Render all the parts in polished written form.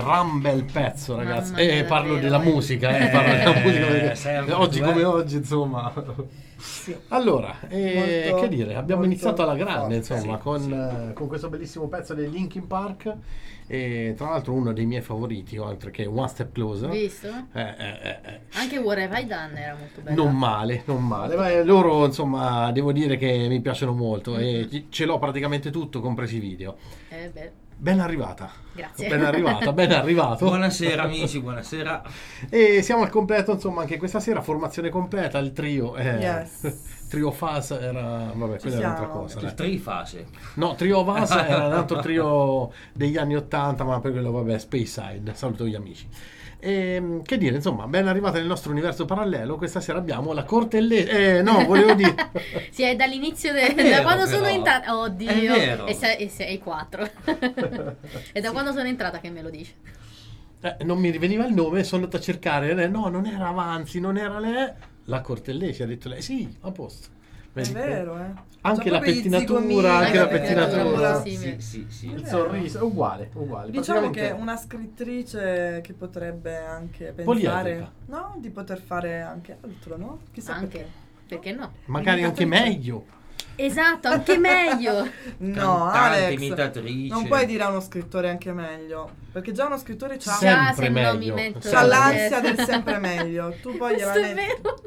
gran bel pezzo, ragazzi. Mamma mia, Parlo davvero, della musica, parlo della musica perché oggi come oggi, insomma. Sì. Allora, Molto, che dire, abbiamo molto iniziato alla grande, forte. insomma, con questo bellissimo pezzo dei Linkin Park, e tra l'altro uno dei miei favoriti, oltre che One Step Closer. Visto? Anche What Have I Done era molto bello. Non male. Ma loro, insomma, devo dire che mi piacciono molto e ce l'ho praticamente tutto, compresi i video. Ben arrivata. Grazie. Ben arrivato. Buonasera amici, buonasera. E siamo al completo, insomma, anche questa sera, formazione completa, il trio. Trio Fas era, vabbè, quella era un'altra cosa. Il trifase. No, Trio Fas era un altro trio degli anni 80, ma per quello, vabbè, Speyside, saluto gli amici. E, che dire, insomma, ben arrivata nel nostro universo parallelo. Questa sera abbiamo la Cortellesi. No, volevo dire. Sì, è dall'inizio vero, da quando però. sono entrata. Oddio, È vero. e sei 4. È da quando sono entrata che me lo dice. Non mi riveniva il nome, sono andato a cercare. No, non era Avanzi, non era lei. La Cortellesi, ha detto lei. Sì, a posto. Vedi? È vero, Anche la Proprio i pettinatura, zigomi, anche la pettinatura. Sì. Sì. Il sorriso, è uguale. Diciamo che è Praticamente una scrittrice che potrebbe anche pensare, poliedrica. no, di poter fare anche altro, no? Chissà Anche. Perché no? magari anche meglio. Esatto, anche meglio. No, Cantante, Alex, imitatrice. non puoi dire a uno scrittore anche meglio, perché già uno scrittore c'ha, Sempre Se no mi meglio. metto Sempre. c'ha la l'ansia testa. del sempre meglio. Tu poi gliela Questo è metti, vero.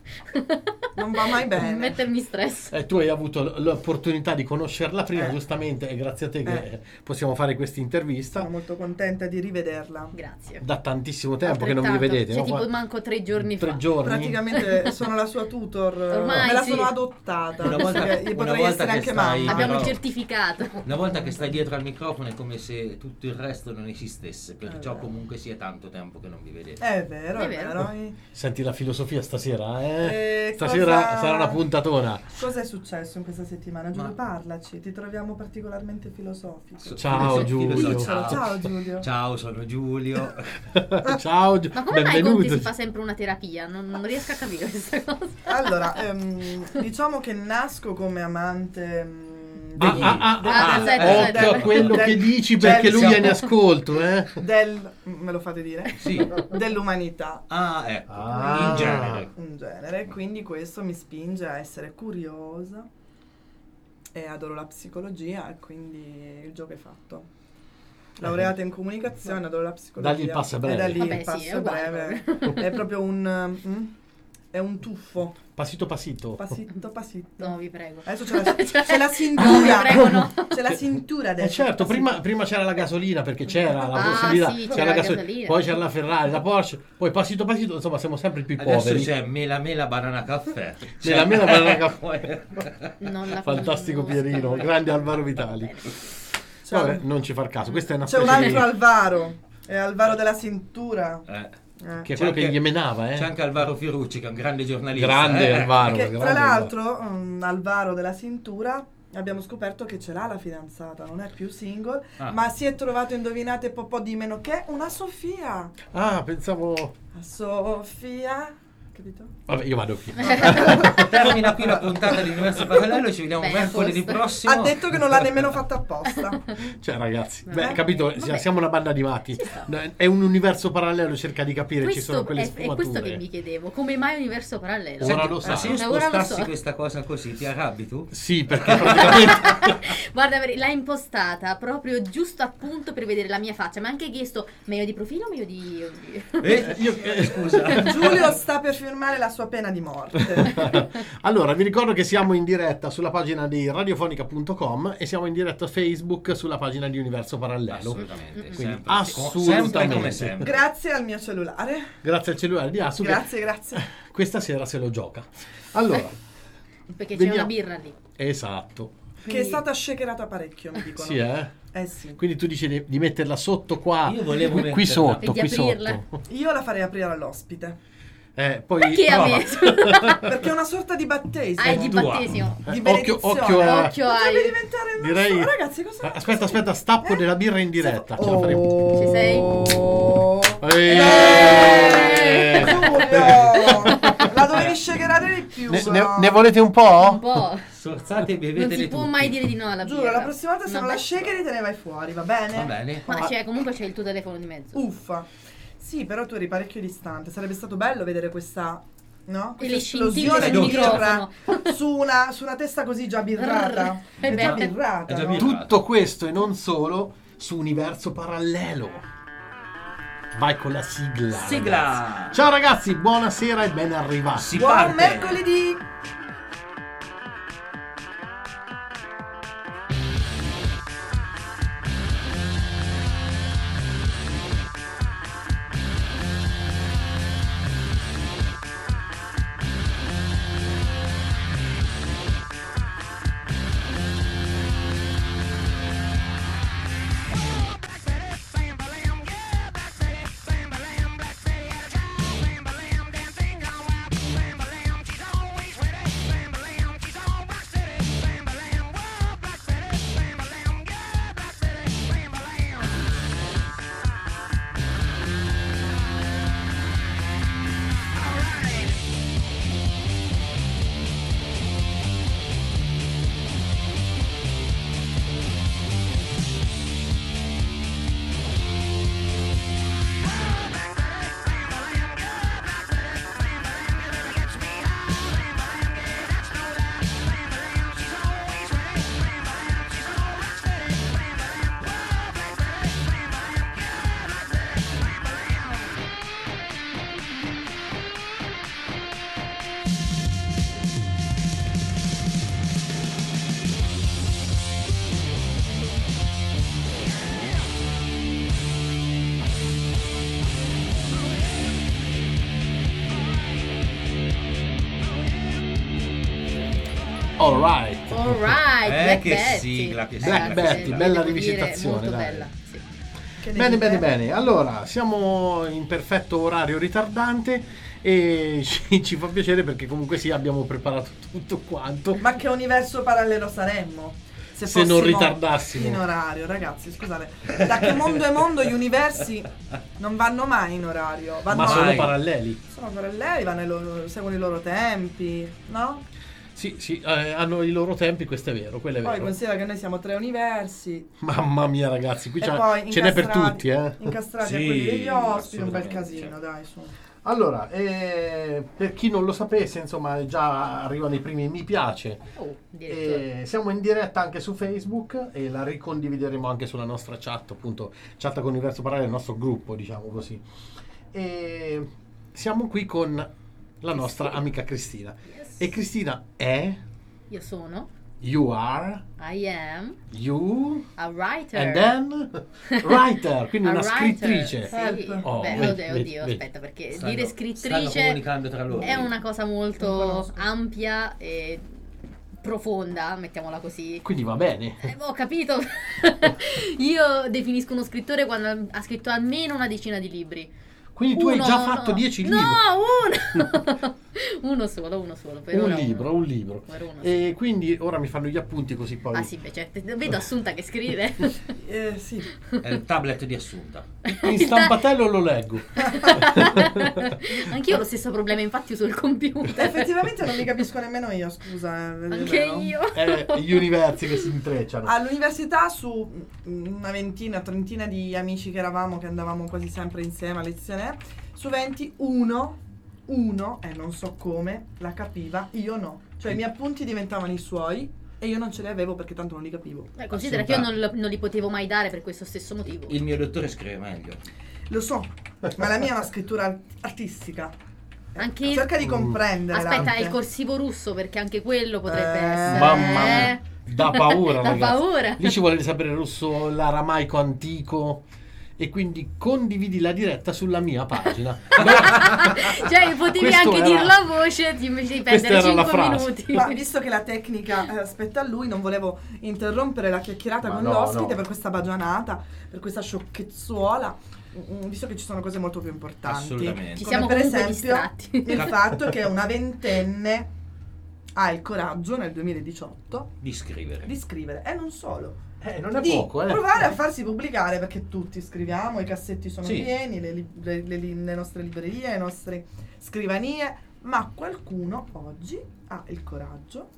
non va mai bene. Mettermi stress. Tu hai avuto l'opportunità di conoscerla prima, Eh. giustamente, è grazie a te che possiamo fare questa intervista. Sono molto contenta di rivederla. Grazie. Da tantissimo tempo che non vi Altrettanto. vedete. Cioè, no? tipo manco 3 giorni fa. 3 giorni. Praticamente sono la sua tutor. Ormai me la sì. sono adottata. Una volta- perché gli una potrei volta essere che anche stai- mamma. Abbiamo il però- certificato. Una volta che stai dietro al microfono è come se tutto il resto non esistesse, perciò vero. comunque sia tanto tempo che non vi vedete. È vero, È è vero. vero. Senti la filosofia stasera, Stasera Cosa- sarà una puntatona. Cosa è successo in questa settimana? Giulio, parlaci, ti troviamo particolarmente filosofico. Ciao, Giulio. Dicelo, ciao Giulio. Ciao, sono Giulio. Ciao, Ma come mai con benvenuto. te si fa sempre una terapia? Non riesco a capire questa cosa. Allora, diciamo che nasco come amante Occhio a quello che dici, perché lui è in ascolto, me lo fate dire? Sì. Dell'umanità. Ah, ecco, Ah. in genere. In genere, quindi questo mi spinge a essere curiosa e adoro la psicologia, e quindi il gioco è fatto. Laureata in comunicazione, adoro la psicologia. Dagli il passo breve. E da lì Vabbè, il passo sì, è uguale breve. È proprio è un tuffo. Passito passito. Passito, passito. No, vi prego. Adesso c'è la Cioè, cintura. vi prego, no. C'è la cintura adesso. Certo, passito. prima c'era la gasolina, perché c'era la Ah, possibilità, sì, c'era c'era la gasolina. poi c'era la Ferrari, la Porsche, poi passito passito, insomma siamo sempre più Adesso poveri. c'è mela banana caffè. Mela banana caffè. Non la Fantastico conosco. Pierino, grande Alvaro Vitali. Vabbè, non ci far caso, questa è una C'è un specie altro di... Alvaro. È Alvaro della cintura. che è quello che gli menava, C'è anche Alvaro Fiorucci, che è un grande giornalista. Grande Alvaro. Che, grande tra Alvaro. l'altro, Alvaro della cintura, abbiamo scoperto che ce l'ha la fidanzata, non è più single, ma si è trovato, indovinate, po' di meno che una Sofia. Ah, pensavo... La Sofia, capito? Vabbè, io vado qui. Termina qui la puntata di Universo Parallelo, ci vediamo Beh, mercoledì apposta. prossimo. Ha detto che non l'ha nemmeno fatta apposta. Cioè ragazzi, Vabbè. capito, Vabbè. siamo una banda di matti. È un universo parallelo, cerca di capire, ci sono Questo quelle è sfumature. questo che mi chiedevo. Come mai universo parallelo? Ora lo sa. Se io Ora lo spostassi so. questa cosa così, ti arrabbi tu? Sì, perché praticamente... Guarda, l'ha impostata proprio giusto appunto per vedere la mia faccia. Mi ha anche chiesto meglio di profilo o meglio di... Scusa. Giulio sta per firmare la sua pena di morte. Allora, vi ricordo che siamo in diretta sulla pagina di radiofonica.com e siamo in diretta Facebook sulla pagina di Universo Parallelo. Assolutamente. Quindi Sempre, assolutamente. sempre come sempre. Grazie al mio cellulare. Grazie al cellulare di Asu. che Grazie. Questa sera se lo gioca. Allora, Perché c'è vediamo. una birra lì. Esatto. Che è stata shakerata parecchio, mi dicono. Sì, eh? Eh sì. Quindi tu dici di metterla sotto qua, Io volevo qui metterla. sotto, E di qui aprirla. sotto. Io la farei aprire all'ospite. Poi Perché a prova. me? Perché è una sorta di battesimo. Ah, è di Tua. battesimo. Di Occhio, benedizione. occhio a... Occhio Potrebbe ai... diventare il Direi... nostro... Ragazzi, cosa... Aspetta, stappo della birra in diretta. Ce la faremo. Oh. Ci sei? Giulio! La dovevi shakerare di più. Ne volete un po'? Un po'. Sforzate e Non bevetele si può tutti. mai dire di no alla Giuro, birra. la prossima volta se Una non la bella shakeri te ne vai fuori, va bene? Va bene. Ma comunque c'è il tuo telefono di mezzo. Uffa. Sì, però tu eri parecchio distante. Sarebbe stato bello vedere questa, no? E Questa le scintille esplosione sul di microfono. birra su una testa così già birrata. È già beh. birrata, È già no? birrata. Tutto questo e non solo su Universo Parallelo. Vai con la sigla. ragazzi. Sigla. Ciao ragazzi, buonasera e ben arrivati. Si Buon parte. mercoledì! Alright. Alright, Black che Betty. sigla, che Black sigla. Betty, bella devo dire, rivisitazione, molto dai. bella. Sì. Che ne Bene, dite? bene, bene. Allora, siamo in perfetto orario ritardante e ci fa piacere perché comunque sì, abbiamo preparato tutto quanto. Ma che universo parallelo saremmo? Se fossimo non ritardassimo. in orario, ragazzi, scusate. Da che mondo è mondo gli universi non vanno mai in orario. Vanno Ma sono Vai. paralleli. sono paralleli, seguono i loro tempi, no? Sì, sì, hanno i loro tempi, questo è vero, quello è Poi vero. considera che noi siamo 3 universi. Mamma mia ragazzi, qui E poi ce n'è per incastrati- tutti, eh. Incastrati a Sì, quelli degli ospiti, un bel assolutamente, casino, certo. dai, su. Allora, per chi non lo sapesse, insomma, già arrivano i primi mi piace. Oh, addirittura. Siamo in diretta anche su Facebook e la ricondivideremo anche sulla nostra chat, appunto, chat con Universo Parallelo, il nostro gruppo, diciamo così. E siamo qui con la nostra amica Cristina. Yes. E Cristina è, Io sono, you are, I am you, a writer. and then writer, quindi A una writer, scrittrice. Sì. Help. Oh, Beh, vedi, oddio, vedi, vedi. aspetta, perché Stanno- dire stanno scrittrice comunicando tra loro. è una cosa Non molto conosco. ampia e profonda, mettiamola così. Quindi va bene. Ho capito. Io definisco uno scrittore quando ha scritto almeno una decina di libri. Quindi tu hai già Uno, fatto no. 10 libri. No, uno! uno solo. Per Un ora libro, uno. un libro. Per uno, sì. E quindi ora mi fanno gli appunti così poi. Ah sì, beh, cioè, vedo Assunta che scrive. Sì. È il tablet di Assunta. In stampatello lo leggo. Anch'io ho lo stesso problema, infatti uso il computer. Effettivamente non mi capisco nemmeno io, scusa. È Anche vero. io. Gli universi che si intrecciano. All'università su una ventina, trentina di amici che eravamo, che andavamo quasi sempre insieme a lezione, su 20, uno, e non so come, la capiva, io no. Cioè i miei appunti diventavano i suoi e io non ce li avevo perché tanto non li capivo. Considera che io non li potevo mai dare per questo stesso motivo. Il mio dottore scrive meglio. Lo so, ma la mia è una scrittura artistica. Anche Cerca di comprendere Aspetta, l'arte. il corsivo russo, perché anche quello potrebbe essere. Mamma mia. Da paura, Da ragazzi. paura. Lì ci vuole sapere il russo, l'aramaico antico. E quindi condividi la diretta sulla mia pagina. Cioè, potevi Questo anche era- dirlo a voce, ti invece di Questa perdere era la 5 frase. minuti. Ma visto che la tecnica spetta a lui, non volevo interrompere la chiacchierata Ma con no, l'ospite no. per questa baggianata, per questa sciocchezzuola, visto che ci sono cose molto più importanti. Assolutamente. Ci Come siamo per comunque esempio distratti. il fatto che una ventenne ha il coraggio nel 2018 Di scrivere. di scrivere, e non solo. Non è Di poco, provare a farsi pubblicare, perché tutti scriviamo, i cassetti sono Sì. pieni, le nostre librerie, le nostre scrivanie, ma qualcuno oggi ha il coraggio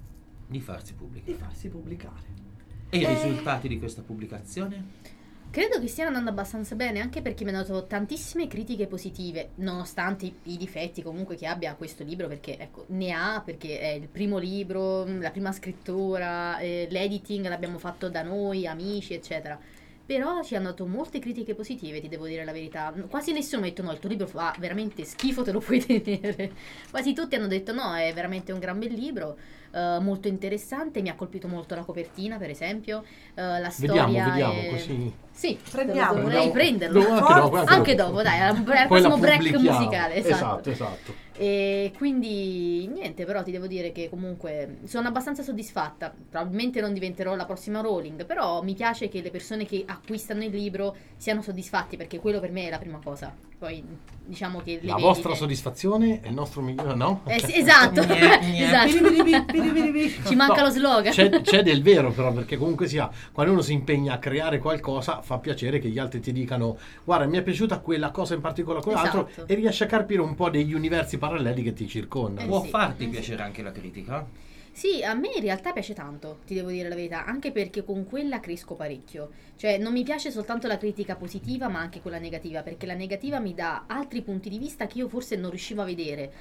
Di farsi pubblicare. E i risultati di questa pubblicazione? Credo che stiano andando abbastanza bene, anche perché mi hanno dato tantissime critiche positive, nonostante i difetti comunque che abbia questo libro, perché ecco, ne ha, perché è il primo libro, la prima scrittura, l'editing l'abbiamo fatto da noi, amici, eccetera. Però ci hanno dato molte critiche positive, ti devo dire la verità. Quasi nessuno mi ha detto no, il tuo libro fa veramente schifo, te lo puoi tenere. Quasi tutti hanno detto no, è veramente un gran bel libro. Molto interessante, mi ha colpito molto la copertina, per esempio, la storia. Vediamo così. Sì, Prendiamo. dovrei prenderlo. Anche dopo, dai, al Poi prossimo la break pubblichiamo. musicale. Esatto. E quindi niente, però ti devo dire che comunque sono abbastanza soddisfatta. Probabilmente non diventerò la prossima Rowling, però mi piace che le persone che acquistano il libro siano soddisfatti, perché quello per me è la prima cosa. Poi diciamo che La vostra soddisfazione è il nostro migliore, no? Sì, esatto. Ci manca lo slogan. C'è del vero però, perché comunque sia, quando uno si impegna a creare qualcosa, fa piacere che gli altri ti dicano guarda, mi è piaciuta quella cosa in particolare, quell'altro, Esatto. e riesci a capire un po' degli universi paralleli che ti circondano. Può sì. farti piacere anche la critica? Sì, a me in realtà piace tanto, ti devo dire la verità, anche perché con quella cresco parecchio. Cioè, non mi piace soltanto la critica positiva, ma anche quella negativa, perché la negativa mi dà altri punti di vista che io forse non riuscivo a vedere.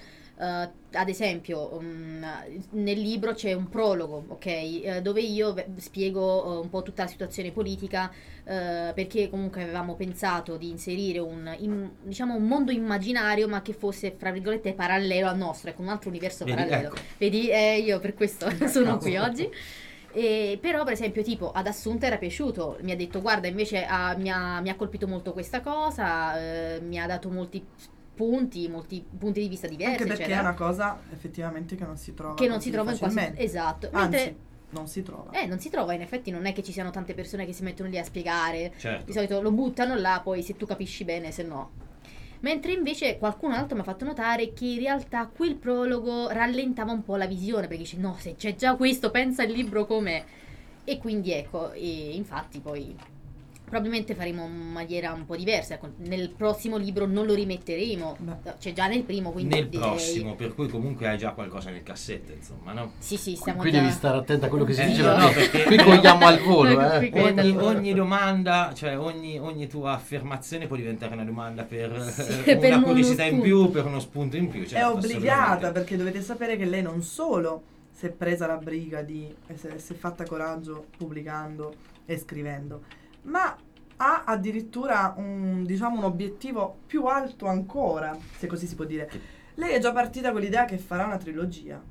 Ad esempio, nel libro c'è un prologo, ok, dove io spiego un po' tutta la situazione politica, perché comunque avevamo pensato di inserire diciamo un mondo immaginario, ma che fosse, fra virgolette, parallelo al nostro, ecco, un altro universo Vedi, parallelo. ecco. Vedi, io per questo sono qui oggi. Però per esempio tipo ad Assunta era piaciuto, mi ha detto guarda invece mi ha colpito molto questa cosa, mi ha dato molti punti di vista diversi, Anche perché eccetera. è una cosa effettivamente che non si trova Che non si trova in quasi facilmente. esatto. Anzi, Mentre non si trova. non si trova, in effetti non è che ci siano tante persone che si mettono lì a spiegare. Certo. Di solito lo buttano là, poi se tu capisci bene, se no. Mentre invece qualcun altro mi ha fatto notare che in realtà quel prologo rallentava un po' la visione, perché dice no, se c'è già questo, pensa al libro com'è. E quindi ecco, e infatti poi probabilmente faremo in maniera un po' diversa. Ecco, nel prossimo libro non lo rimetteremo, Beh. c'è già nel primo, quindi Nel direi... prossimo, per cui comunque hai già qualcosa nel cassetto, insomma, no? Sì, stiamo Qui già... devi stare attenta a quello che si dice, no, perché perché- qui cogliamo al volo, Qui eh. Ogni domanda, cioè ogni tua affermazione può diventare una domanda per Sì, una per uno curiosità in spunto. più, per uno spunto in più. È certo, obbligata, assolutamente. perché dovete sapere che lei non solo si è presa la briga di si è fatta coraggio pubblicando e scrivendo, ma ha addirittura un obiettivo più alto ancora, se così si può dire. Lei è già partita con l'idea che farà una trilogia.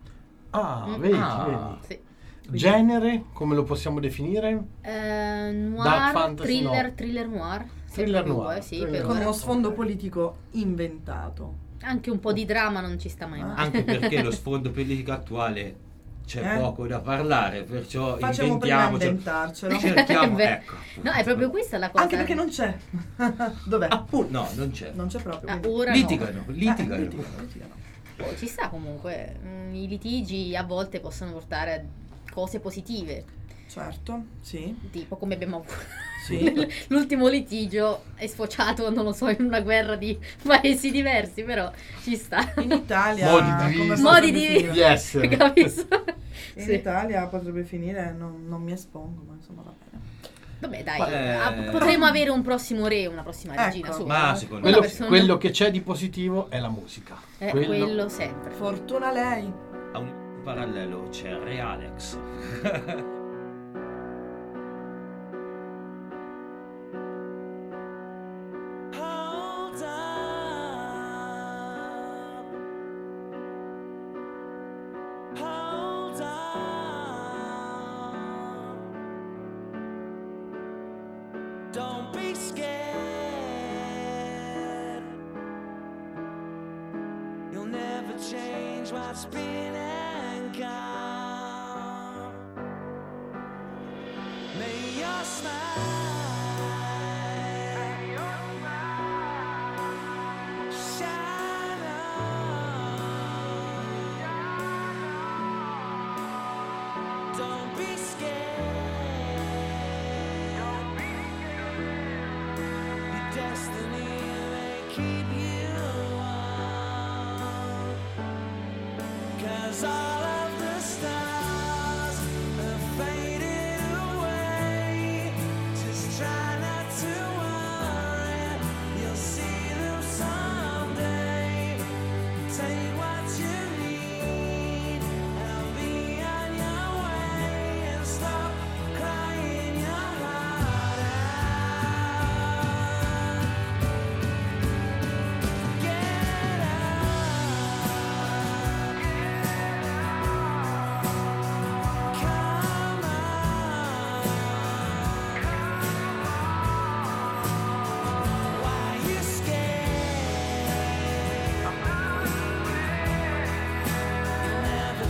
Vedi. Sì. Genere, come lo possiamo definire? Dark Noir, fantasy, no. thriller noir. Thriller sempre noir, due, sì, thriller per Con ora. uno sfondo politico inventato. Anche un po' di dramma non ci sta mai male. Anche perché lo sfondo politico attuale c'è poco da parlare, perciò Facciamo prima inventiamoci. inventarcelo. Cerchiamo, Beh, ecco. No, è proprio questa la cosa. Anche perché non c'è. Dov'è? No, non c'è. Non c'è proprio. quindi- Ora Litigano. litigano. no. Ci sta comunque. I litigi a volte possono portare a cose positive. Certo, sì. Tipo come abbiamo avuto. Sì. L'ultimo litigio è sfociato, non lo so, in una guerra di paesi diversi, però ci sta. In Italia Modi come di potrebbe di finire? Di essere. Capisco? In Sì. Italia potrebbe finire, non mi espongo, ma insomma va bene. Vabbè, dai, Beh, potremmo avere un prossimo re, una prossima regina. Ecco. su, Ma no? secondo Una me Quello, persona- quello che c'è di positivo è la musica. quello sempre. Fortuna lei. A un parallelo c'è Re Alex. Hold up. Hold up. Don't be scared. You'll never change what's been and gone. May your smile shine on. Don't be scared. Your destiny may keep you on. 'Cause all of the stars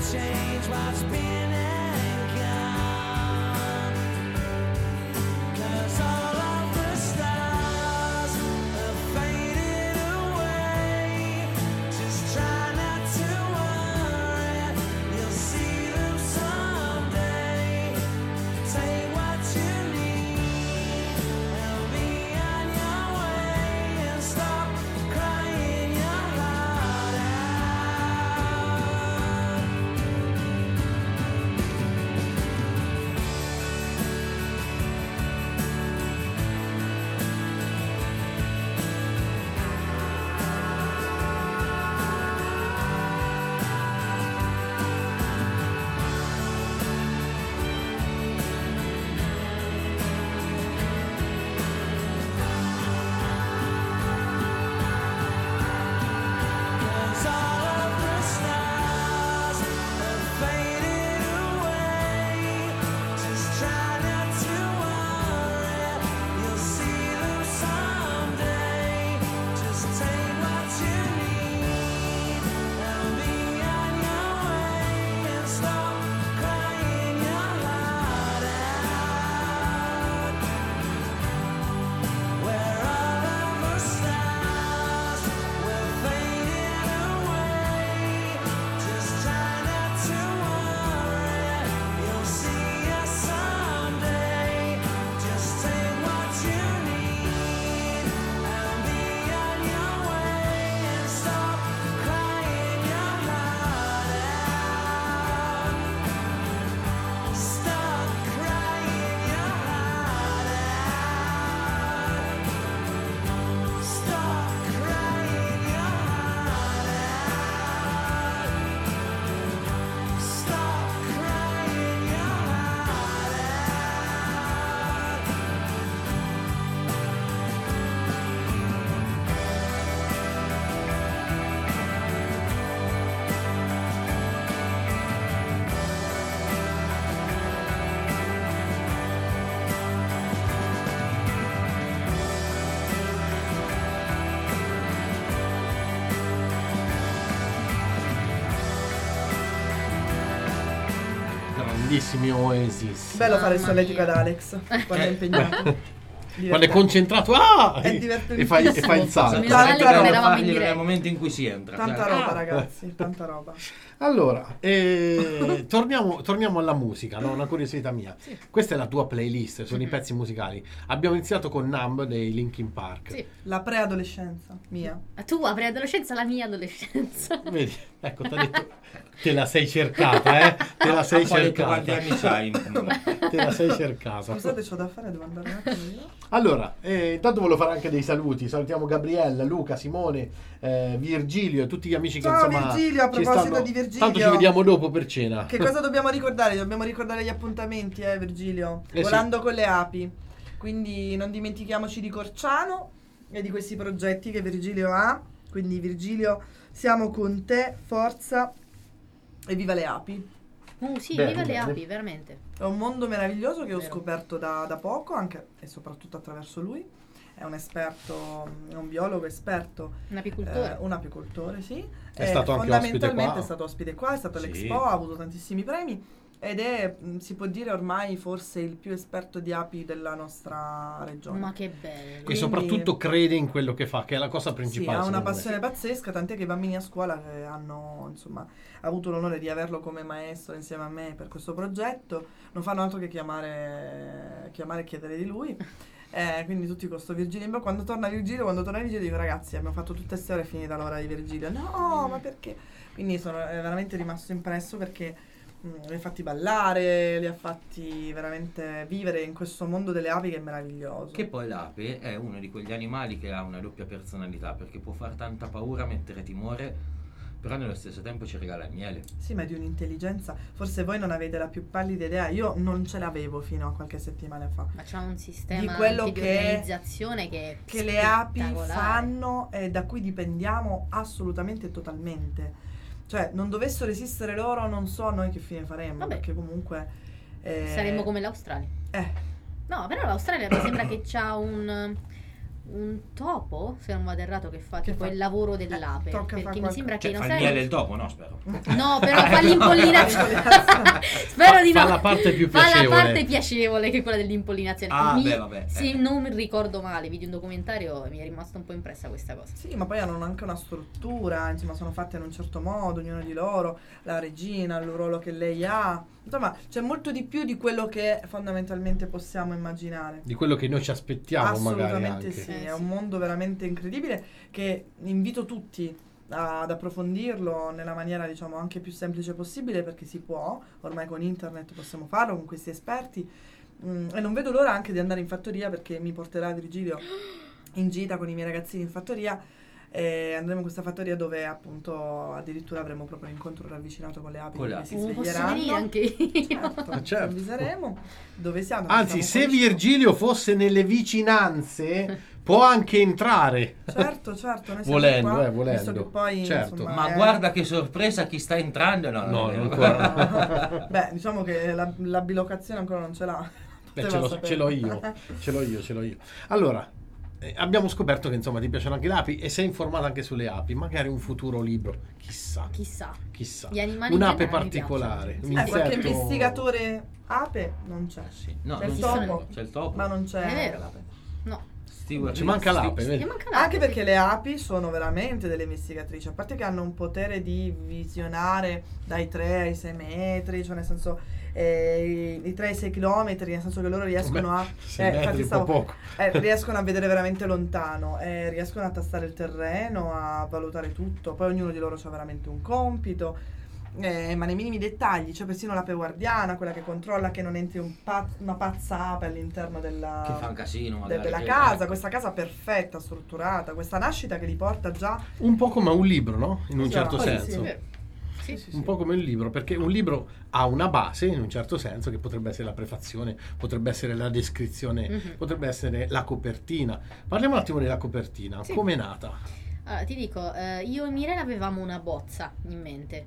change what's been and gone. 'Cause all of the stars have faded away. Just try not to worry, you'll see them someday. Take what you need and be on your way, and stop crying your heart out. Cause all of the stars have faded away. Just try not to worry, you'll see them someday. Just take what you need and be on your way, and stop crying your heart out. Where all of the stars were fading away. Just try not to worry, you'll see us someday. Just take what you need and be on your way, and stop crying your heart out. Stop crying your heart out. Stop crying your heart out. Stop crying your heart Grandissimi Oasis. Bello fare il Mamma solletico mia. ad Alex quando è impegnato. Quando è concentrato, ah! È e fai il salto. Meno male che non eravamo in farglielo nel diretta. momento in cui si entra. Tanta Cioè, roba, ragazzi, tanta roba. Allora, torniamo alla musica, no? Una curiosità mia. Questa è la tua playlist, sono i pezzi musicali. Abbiamo iniziato con Numb dei Linkin Park. Sì. La preadolescenza mia. Tu apri adolescenza, la mia adolescenza. Vedi? Ecco, ti ho detto, te la sei cercata, eh? Te la sei ha poi detto quanti cercata. anni c'hai? Te la sei cercata. Scusate, c'ho da fare, devo andare un attimo io. Allora, intanto volevo fare anche dei saluti. Salutiamo Gabriella, Luca, Simone, Virgilio e tutti gli amici che Ciao, insomma Virgilio, a ci proposito stanno. di Virgilio. Tanto ci vediamo dopo per cena. Che cosa dobbiamo ricordare? Dobbiamo ricordare gli appuntamenti, Virgilio. Sì. Volando con le api. Quindi non dimentichiamoci di Corciano e di questi progetti che Virgilio ha. Quindi Virgilio, siamo con te, forza e viva le api. Sì, Bene, viva le bene. api, veramente. È un mondo meraviglioso che ho Vero. scoperto da poco, anche e soprattutto attraverso lui. È un esperto, è un biologo esperto, Un apicoltore. un apicoltore, sì. È stato anche ospite fondamentalmente qua. è stato ospite qua, è stato Sì. all'Expo, ha avuto tantissimi premi ed è, si può dire ormai forse il più esperto di api della nostra regione. Ma che bello. E Quindi- soprattutto crede in quello che fa, che è la cosa Sì, principale. ha una secondo me. passione pazzesca, tant'è che i bambini a scuola che hanno insomma avuto l'onore di averlo come maestro insieme a me per questo progetto non fanno altro che chiamare e chiedere di lui. Quindi tutti con sto Virgilio. Quando torna Virgilio dico ragazzi, abbiamo fatto tutte queste ore, è finita l'ora di Virgilio. No, ma perché? Quindi sono veramente rimasto impresso perché li ha fatti ballare, li ha fatti veramente vivere in questo mondo delle api che è meraviglioso. Che poi l'ape è uno di quegli animali che ha una doppia personalità, perché può far tanta paura, mettere timore, però nello stesso tempo ci regala il miele. Sì, ma è di un'intelligenza. Forse voi non avete la più pallida idea. Io non ce l'avevo fino a qualche settimana fa. Ma c'è un sistema Di quello anche di che- organizzazione che Le api spettacolare. fanno e da cui dipendiamo assolutamente e totalmente. Cioè, non dovessero esistere loro, non so noi che fine faremmo. Vabbè. Perché comunque. Saremmo come l'Australia. Eh, No, però l'Australia mi sembra che c'ha un topo, se non vado errato, che fa Che tipo fa- il lavoro dell'ape, tocca perché fa mi qualcosa. sembra che Cioè, non fa il sai. miele del topo, no, spero. No, però fa l'impollinazione. Spero di no. Fa la parte più Fa la piacevole. parte piacevole che è quella dell'impollinazione. Ah, beh, vabbè. Se non ricordo male, vidi un documentario e mi è rimasta un po' impressa questa cosa. Sì, ma poi hanno anche una struttura, insomma, sono fatte in un certo modo, ognuno di loro, la regina, il ruolo che lei ha. Insomma, c'è molto di più di quello che fondamentalmente possiamo immaginare. Di quello che noi ci aspettiamo magari Assolutamente anche. sì, Eh, è sì. un mondo veramente incredibile che invito tutti ad approfondirlo nella maniera, diciamo, anche più semplice possibile, perché si può, ormai con internet possiamo farlo, con questi esperti. E non vedo l'ora anche di andare in fattoria, perché mi porterà Virgilio in gita con i miei ragazzini in fattoria, e andremo in questa fattoria dove appunto addirittura avremo proprio un incontro ravvicinato con le api Con le che api. si Posso sveglieranno. venire anche io? Certo, Certo. ci avviseremo dove siamo. Anzi, se Siamo Virgilio fosse nelle vicinanze, può anche entrare. certo, noi siamo Volendo, qua, volendo. visto che poi, Certo. insomma, Ma è- guarda che sorpresa chi sta entrando. No, No, no, non no. ancora. Beh, diciamo che la bilocazione ancora non ce l'ha. Beh, Poteva ce l'ho sapere. io, ce l'ho io. Allora, abbiamo scoperto che insomma ti piacciono anche le api e sei informata anche sulle api, magari un futuro libro, chissà. Chissà. Gli animali in Un'ape generale mi particolare, piacciono. un Qualche insetto- investigatore ape non c'è. Sì. No, C'è non il c'è topo. c'è il topo. Ma non c'è È vero. l'ape. No. Stewart Ci manca Lee. l'ape, vedi? Gli manca l'ape, Anche sì. perché le api sono veramente delle investigatrici, a parte che hanno un potere di visionare dai 3 ai 6 metri, cioè nel senso i 3 ai 6 chilometri, nel senso che loro riescono a... 6 metri, un po' poco. riescono a vedere veramente lontano, riescono a tastare il terreno, a valutare tutto, poi ognuno di loro ha veramente un compito. Ma nei minimi dettagli, c'è persino l'ape guardiana, quella che controlla che non entri una pazza ape all'interno della, Che fa un casino magari. della che- casa, ecco. questa casa perfetta, strutturata, questa nascita che li porta già. Un po' come un libro, no? In un Esatto, certo sì, senso. sì. Vero. Sì. Un po' come il libro, perché un libro ha una base in un certo senso che potrebbe essere la prefazione, potrebbe essere la descrizione, Mhm. potrebbe essere la copertina. Parliamo un attimo della copertina, Sì. com'è nata? Allora, ti dico, io e Mirena avevamo una bozza in mente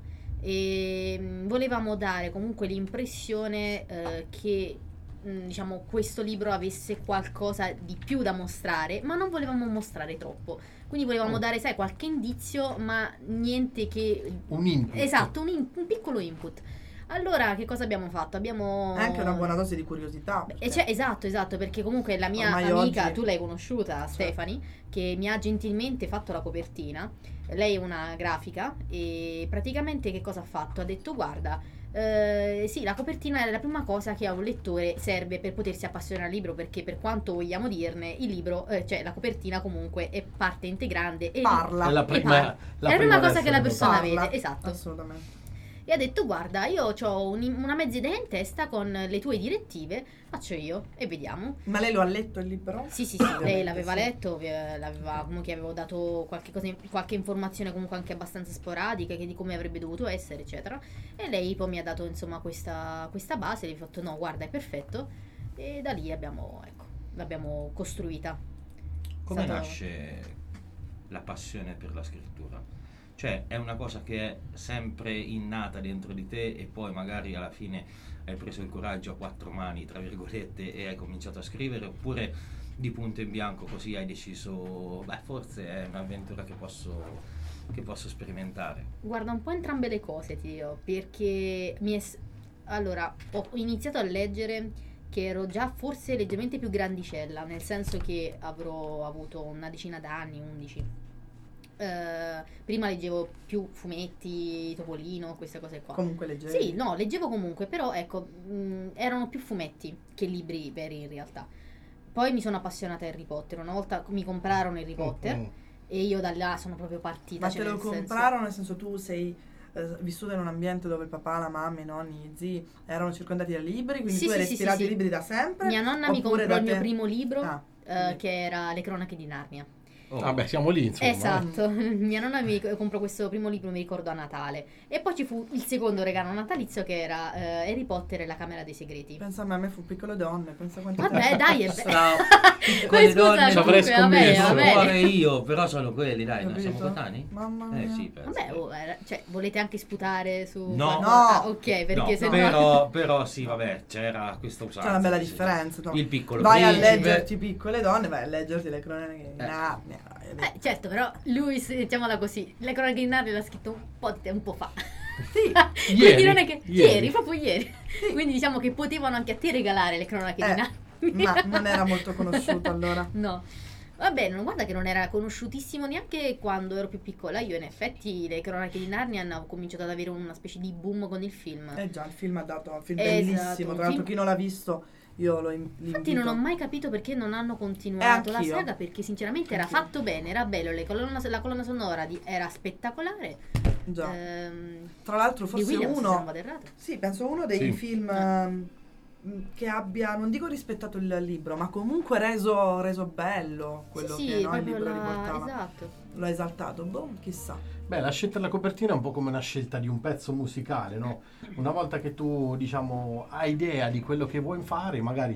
e volevamo dare comunque l'impressione che diciamo questo libro avesse qualcosa di più da mostrare, ma non volevamo mostrare troppo. Quindi volevamo dare, sai, qualche indizio, ma niente che... Un input. Esatto, un piccolo input. Allora, che cosa abbiamo fatto? Abbiamo... Anche una buona dose di curiosità. E c'è, esatto, perché comunque la mia Ormai amica, oggi- tu l'hai conosciuta, Sì. Stefani, che mi ha gentilmente fatto la copertina. Lei è una grafica e praticamente che cosa ha fatto? Ha detto guarda, sì, la copertina è la prima cosa che a un lettore serve per potersi appassionare al libro, perché per quanto vogliamo dirne, il libro, cioè la copertina comunque è parte integrante e Parla. È la e prima, parla. È la prima cosa che la ad essere persona Parla. vede, esatto. Assolutamente. E ha detto guarda, io ho una mezza idea in testa con le tue direttive, faccio io e vediamo. Ma lei lo ha letto il libro? Sì, Ovviamente, lei l'aveva sì. letto, comunque avevo dato qualche informazione comunque anche abbastanza sporadica che di come avrebbe dovuto essere, eccetera. E lei poi mi ha dato insomma questa base, gli ho fatto no, guarda, è perfetto. E da lì l'abbiamo costruita. Come Stato- nasce la passione per la scrittura? Cioè, è una cosa che è sempre innata dentro di te e poi magari alla fine hai preso il coraggio a 4 mani, tra virgolette, e hai cominciato a scrivere, oppure di punto in bianco così hai deciso, beh, forse è un'avventura che posso sperimentare. Guarda, un po' entrambe le cose ti dirò, perché allora, ho iniziato a leggere che ero già forse leggermente più grandicella, nel senso che avrò avuto una decina d'anni, 11. Prima leggevo più fumetti, Topolino, queste cose qua. Comunque leggevi. Sì, no, leggevo comunque, però ecco, erano più fumetti che libri veri in realtà. Poi mi sono appassionata a Harry Potter, una volta mi comprarono Harry Potter Mm. e io da là sono proprio partita. Ma cioè te lo nel senso- comprarono, nel senso tu sei vissuta in un ambiente dove il papà, la mamma, i nonni, gli zii erano circondati da libri, quindi Sì, tu sì, eri sì, ispirato sì, ai sì. libri da sempre? Mia nonna mi oppure comprò da il mio te? primo libro, Ah, che era Le cronache di Narnia. Oh. Vabbè, siamo lì, insomma. Esatto, mia nonna mi comprò questo primo libro, mi ricordo, a Natale. E poi ci fu il secondo regalo natalizio che era Harry Potter e la Camera dei Segreti. Pensa a me fu Piccole Donne, pensa quanto Vabbè, dai, è Strano. Poi scusa, donne, ci avrei comunque, vabbè, scommesso. vabbè. Cuore io, però sono quelli, dai, non siamo Capito? coetanei? Mamma mia. Sì, penso. Vabbè, cioè, volete anche sputare su... No. No. Ah, ok, perché No, se però sì, vabbè, c'era questa usanza. C'è una bella sì. differenza. no? Il piccolo Vai a principe. leggerti Piccole Donne, vai a leggerti le cronache di Narnia. certo, però lui, mettiamola così, le cronache di Narnia l'ha scritto un po' di tempo fa. Sì, Quindi non è che... Ieri. proprio ieri. Quindi diciamo che potevano anche a te regalare le cronache di Narnia. ma non era molto conosciuto allora. No. Vabbè, non guarda che non era conosciutissimo neanche quando ero più piccola. Io in effetti le cronache di Narnia hanno cominciato ad avere una specie di boom con il film. Già, il film ha dato un film Esatto, bellissimo. un Tra l'altro film- chi non l'ha visto, io lo invito. Infatti non ho mai capito perché non hanno continuato la anch'io. saga, perché sinceramente era Anch'io. fatto bene, era bello, la colonna sonora era spettacolare. Già. Ehm, Tra l'altro di forse Williams, se non uno. vado errato. Sì, penso uno dei Sì. film che abbia, non dico rispettato il libro, ma comunque reso bello quello sì, che sì, no, il proprio libro riportava. esatto. Lo ha esaltato, boh, chissà. Beh, la scelta della copertina è un po' come una scelta di un pezzo musicale, no? Una volta che tu, diciamo, hai idea di quello che vuoi fare, magari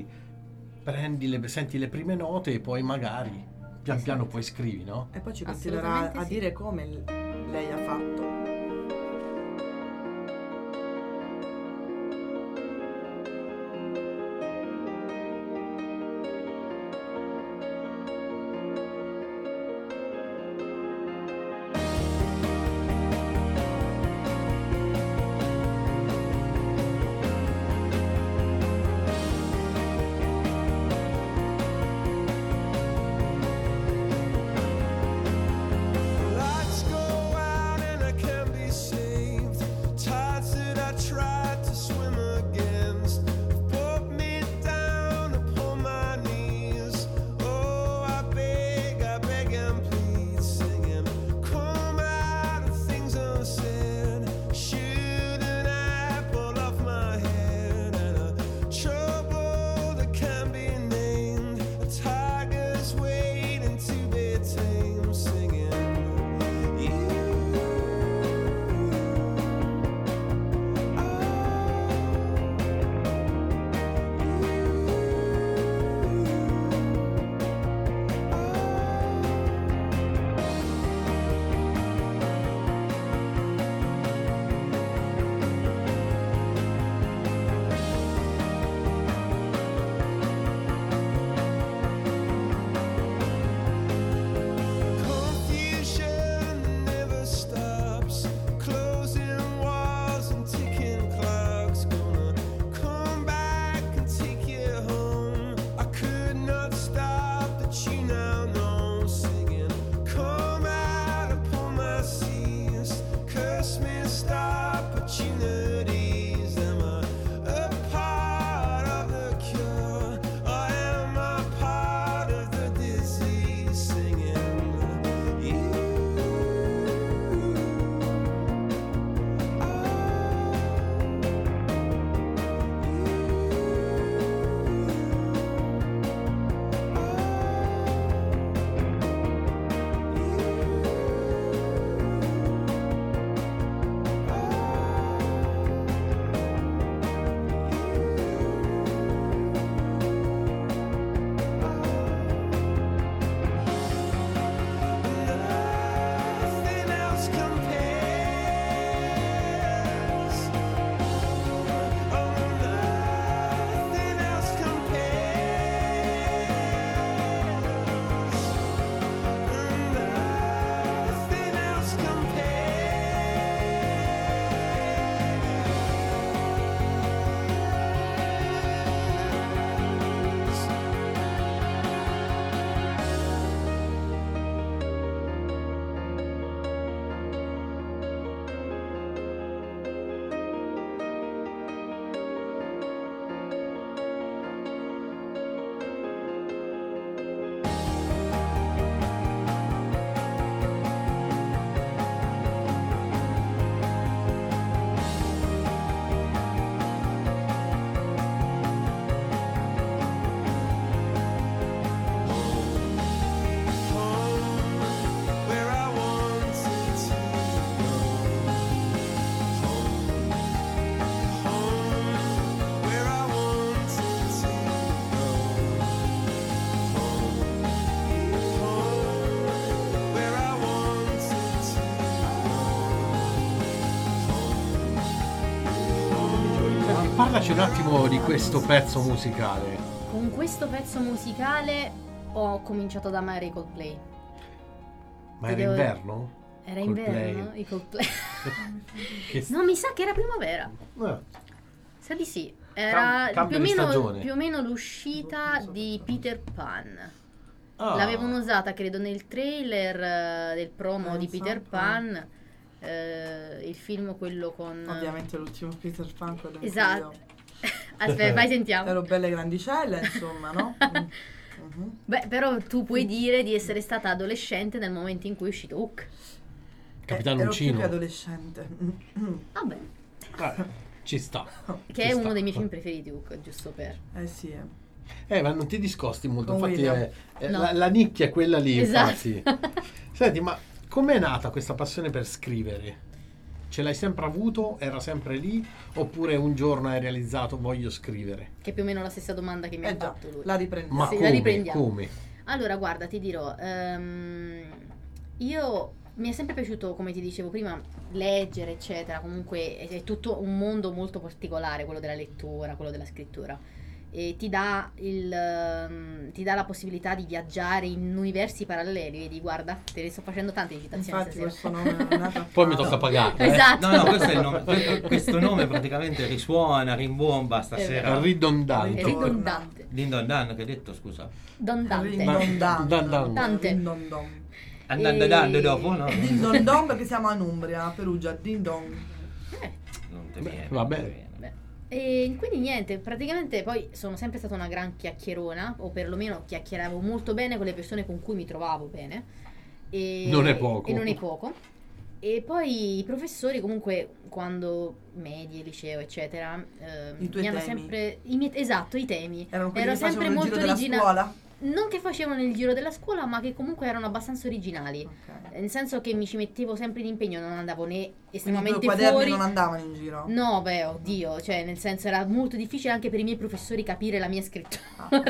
senti le prime note e poi magari pian piano poi scrivi, no? E poi ci continuerà Assolutamente a sì. dire come lei ha fatto. Lights go out in a Parlaci un attimo di questo pezzo musicale. Con questo pezzo musicale ho cominciato ad amare i Coldplay. Ma era Vedevo- inverno? Era Coldplay. inverno? I Coldplay. Che No, mi sa che era primavera. Sa di sì. Era Cambio più, o di meno, stagione. più o meno l'uscita di Peter Pan. Ah. L'avevano usata, credo, nel trailer del promo di Pensa Peter un po'. Pan. Il film quello con... Ovviamente l'ultimo Peter Pan, quello in cui Esatto. io Aspetta, vai sentiamo. ero belle grandicelle, insomma, no? Mhm. Beh, però tu puoi dire di essere stata adolescente nel momento in cui è uscito Hook. Capitano ero più Uncino. che adolescente. Vabbè, Ci sta. che è uno dei miei film preferiti, Hook, giusto per... Sì. Ma non ti discosti molto. Con Infatti, William. No. la nicchia è quella lì. Esatto. Infatti. Senti, ma com'è nata questa passione per scrivere? Ce l'hai sempre avuto? Era sempre lì? Oppure un giorno hai realizzato voglio scrivere? Che è più o meno la stessa domanda che mi ha Già, fatto lui. la riprendiamo. Ma Sì, la come? riprendiamo. Come? Allora, guarda, ti dirò, io mi è sempre piaciuto, come ti dicevo prima, leggere, eccetera. Comunque è tutto un mondo molto particolare, quello della lettura, quello della scrittura. E ti dà la possibilità di viaggiare in universi paralleli. Vedi, guarda, te ne sto facendo tante di citazioni Infatti stasera. questo nome non è Poi mi tocca pagare. Esatto. No, questo è il nome. Questo nome praticamente risuona, rimbomba stasera. Ridondante. È ridondante. Din don dan, che hai detto, scusa? Dondante. Dan. Tante. Dindondon. Andando dando dopo, no? Dindondon perché siamo a Umbria, a Perugia. Dindon. Non te viene. va non te bene. viene. E quindi niente, praticamente poi sono sempre stata una gran chiacchierona, o perlomeno chiacchieravo molto bene con le persone con cui mi trovavo bene. Non è poco. E non è poco. E poi i professori comunque quando medie, liceo eccetera I tuoi mi hanno temi. sempre esatto, i temi Erano quelli ero che facevano sempre il molto giro della originali, scuola? non che facevano il giro della scuola, ma che comunque erano abbastanza originali. Ok. Nel senso che mi ci mettevo sempre in impegno, non andavo né Quindi i tuoi estremamente quaderni fuori. non andavano in giro? No, beh, oddio, cioè nel senso era molto difficile anche per i miei professori capire la mia scrittura.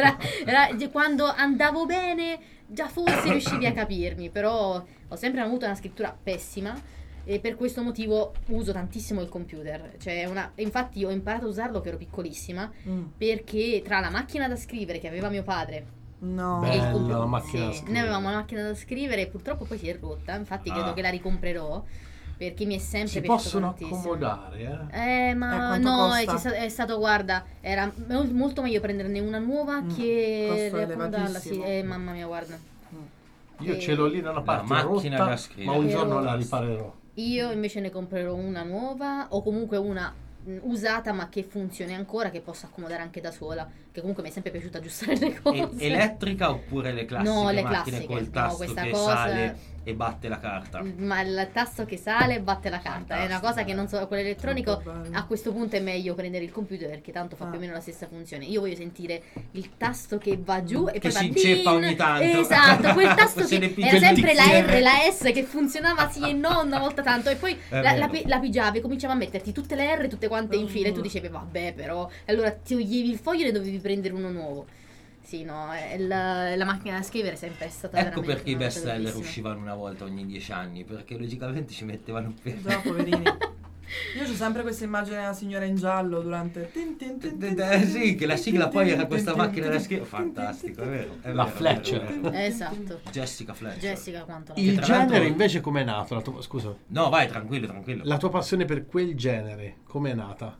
Quando andavo bene, già forse riuscivi a capirmi, però ho sempre avuto una scrittura pessima e per questo motivo uso tantissimo il computer. Infatti ho imparato a usarlo che ero piccolissima, perché tra la macchina da scrivere che aveva mio padre No. Beh. e il Bella computer, la macchina da scrivere. noi avevamo una macchina da scrivere e purtroppo poi si è rotta, infatti credo che la ricomprerò perché mi è sempre Si piaciuto possono tantissimo. accomodare, Ma quanto no, costa? è stato, guarda, era molto meglio prenderne una nuova che costo riaccomodarla. Sì, elevatissimo. mamma mia, guarda. Io ce l'ho lì da una parte macchina rotta, da scrivere. ma un giorno Però- la riparerò. Io invece ne comprerò una nuova o comunque una usata ma che funzioni ancora, che possa accomodare anche da sola, che comunque mi è sempre piaciuta aggiustare le cose. Elettrica oppure le classiche No, le macchine classiche, col no, tasto questa che cosa- sale e batte la carta? Ma il tasto che sale batte la carta, è una cosa che non so, quell'elettronico Troppo bello. a questo punto è meglio prendere il computer perché tanto fa Ah. più o meno la stessa funzione. Io voglio sentire il tasto che va giù e Che poi si va inceppa din. ogni tanto. Esatto, quel tasto Se che ne piglia era il sempre la R bicchiere. e la S che funzionava sì e no una volta tanto e poi vero. la pigiavi e cominciava a metterti tutte le R tutte quante in fila e tu dicevi vabbè però e allora ti toglievi il foglio e ne dovevi prendere uno nuovo. Sì, no, la macchina da scrivere è sempre stata Ecco veramente perché i una cosa bestseller bellissima. uscivano una volta ogni 10 anni, perché logicamente ci mettevano per... Già, poverini. Io ho sempre questa immagine della signora in giallo durante... Sì, che la sigla poi era questa macchina da scrivere. Fantastico, è vero. è La vero, Fletcher. è vero. Esatto. Jessica Fletcher. Jessica quanto la Il tra l'altro- genere invece com'è nato? Scusa, No, vai, tranquillo, tranquillo. la tua passione per quel genere com'è nata?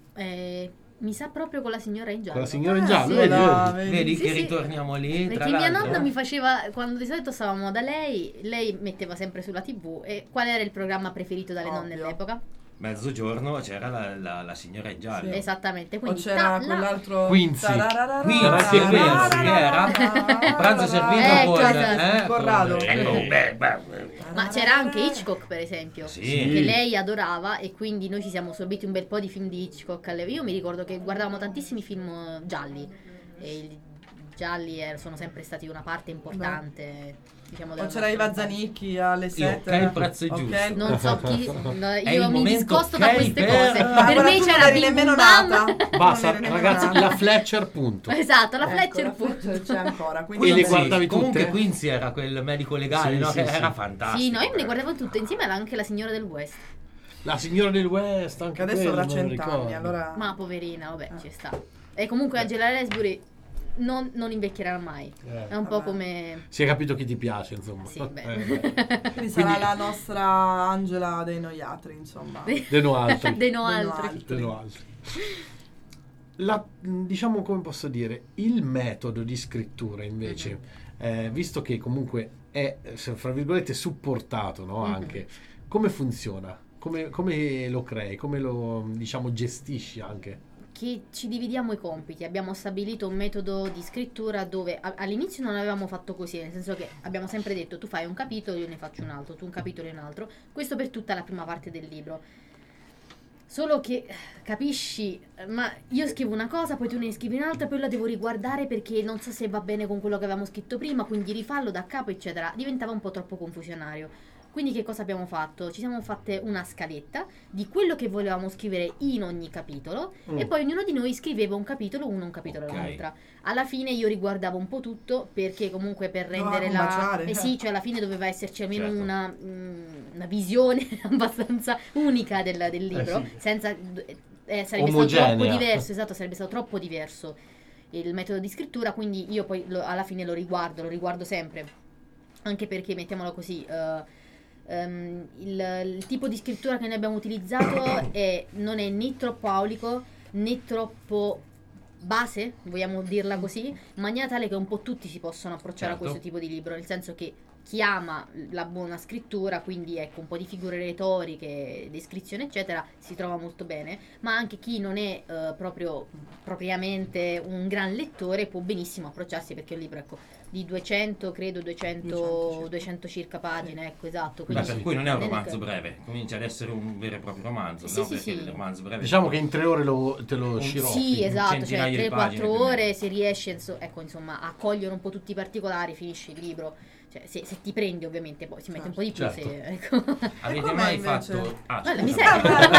Mi sa proprio con la signora in giallo. Con la signora in giallo, sì, vedi, la- vedi? Vedi Sì, che sì. ritorniamo lì, tra Perché mia l'altro. nonna mi faceva, quando di solito stavamo da lei metteva sempre sulla TV. E qual era il programma preferito dalle nonne Ovvio. all'epoca? Mezzogiorno c'era la signora in giallo. Sì. Esattamente, O quindi c'era là. quell'altro... Quincy. Quincy, è vero, sì, era. Pranzo servito Ecco, con... esatto. Corrado. Ma c'era anche Hitchcock, per esempio, Sì. che lei adorava e quindi noi ci siamo assorbiti un bel po' di film di Hitchcock. Io mi ricordo che guardavamo tantissimi film gialli e i gialli sono sempre stati una parte importante, diciamo, O della c'era nostra Iva infanzia. Zanicchi alle 7. ok, il prezzo è Ok. giusto. Non so chi, no, il io mi momento discosto da ok queste per- cose. Ah, Per guarda, me tu c'era non eri Bim nemmeno Bum Bam. nata. Basta, Non eri nemmeno ragazzi, nata. la Fletcher, punto. Esatto, la Ecco, Fletcher la fu. Fletcher c'è ancora. Quindi E le vabbè. guardavi Comunque tutte? Quincy era quel medico legale, Sì, no? sì, Che sì. era fantastico. Sì, no, io me ne guardavo tutte insieme, era anche la signora del West. La signora del West, anche Che adesso quello, avrà me lo 100 ricordo. anni, allora... Ma poverina, vabbè, ci sta. E comunque Angela Lansbury non invecchierà mai. È un po' Vabbè. come... Si è capito chi ti piace, insomma. Sì, beh. Quindi sarà la nostra Angela dei noiatri, insomma. De no altri. De no De no altri. altri. De no altri. Diciamo, come posso dire, il metodo di scrittura invece, visto che comunque è, fra virgolette, supportato, no? Anche, come funziona? Come lo crei? Come lo, diciamo, gestisci anche? Che ci dividiamo i compiti. Abbiamo stabilito un metodo di scrittura dove all'inizio non avevamo fatto così, nel senso che abbiamo sempre detto tu fai un capitolo, io ne faccio un altro, tu un capitolo e un altro. Questo per tutta la prima parte del libro. Solo che capisci, ma io scrivo una cosa, poi tu ne scrivi un'altra, poi la devo riguardare perché non so se va bene con quello che avevamo scritto prima, quindi rifallo da capo, eccetera. Diventava un po' troppo confusionario. Quindi che cosa abbiamo fatto? Ci siamo fatte una scaletta di quello che volevamo scrivere in ogni capitolo e poi ognuno di noi scriveva un capitolo uno, un capitolo Ok. l'altra. Alla fine io riguardavo un po' tutto perché comunque per Doveva rendere la... combaciare. sì, cioè alla fine doveva esserci almeno Certo. una visione abbastanza unica del libro, sì. senza... sarebbe stato Omogenea. troppo diverso, esatto, sarebbe stato troppo diverso il metodo di scrittura, quindi io poi alla fine lo riguardo sempre, anche perché, mettiamolo così, il tipo di scrittura che noi abbiamo utilizzato non è né troppo aulico né troppo base, vogliamo dirla così, in maniera tale che un po' tutti si possono approcciare Certo. a questo tipo di libro, nel senso che chi ama la buona scrittura, quindi ecco un po' di figure retoriche, descrizione eccetera, si trova molto bene, ma anche chi non è propriamente un gran lettore può benissimo approcciarsi, perché è un libro, ecco, di 200 200 circa pagine, ecco, esatto. Beh, Quindi per cui non è un non romanzo breve, comincia ad essere un vero e proprio romanzo, Sì, no? sì, Perché sì. il romanzo breve Diciamo che in 3 ore te lo Un- scirocchi. Sì, esatto, cioè centinaio di 3-4 pagine più o ore, meno. se riesci a cogliere un po' tutti i particolari, finisci il libro. Cioè, se ti prendi, ovviamente, poi si mette un po' di più. Certo. Ecco. Avete com'è mai invece? fatto... Guarda, scusa. mi Vai,